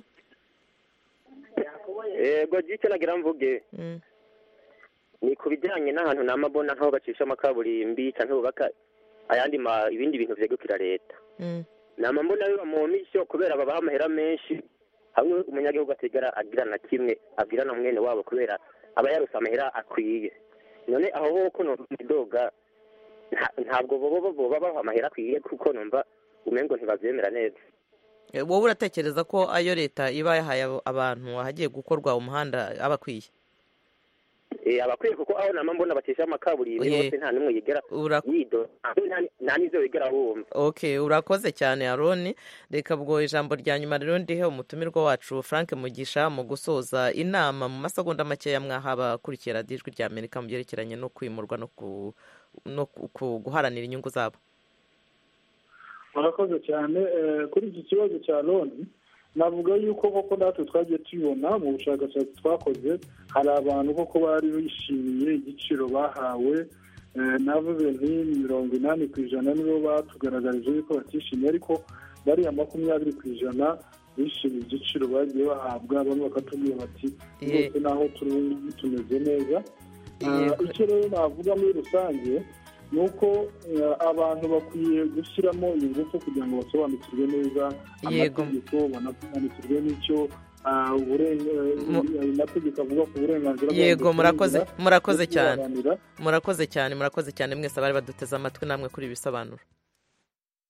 Yego, icyo nagira mvuge ni ku bijyanye n'ahantu n'amabona nk'aho bacisha amakaburimbi cyangwa bubaka ayandi ibindi bintu vyegukira leta. Nama mbona biba mu misyo kubera babaha amahera menshi, hamwe umunyagihugu atigara agira na kimwe abwira na mwene wabo kubera aba yaruse amahera akwiye. None aho hoko no midoga ntabwo bo babaha amahera akwiye, kuko numva umengo ntibavyemera neza. Wowe uratekereza ko ayo leta iba yahaye abantu ahagiye gukorwa umuhanda abakwiye? Abakwiye, kuko aho nama mbona bacisha amakaburimbi bose nta numwe yigera yido, nta nizo yigera wumva. Okay, urakoze cyane Aroni. Reka bwo ijambo rya nyuma rero ndihe umutumirwa wacu Frank Mugisha mu gusoza inama mu masegonda makeya mwahaba kurikira Ijwi rya Amerika mu byerekeranye no kwimurwa no guharanira inyungu zabo. murakoze cyane kuri iki kibazo cya loni navuga yuko koko natwe twagiye tubibona mu bushakashatsi twakoze hari abantu koko bari bishimiye igiciro bahawe navuze nti 80% nibo batugaragarije yuko batishimiye ariko bariya 20% bishimiye igiciro bagiye bahabwa bamwe bakatubwira bati rwose naho turi tumeze neza. Icyo rero navuga muri rusange ni uko abantu bakwiye gushyiramo ingufu kugira ngo basobanukirwe neza amategeko banasobanukirwe n'icyo amategeko avuga ku burenganzira bwabo. Yego, murakoze cyane mwese abari baduteze amatwi namwe kuri ibisobanuro.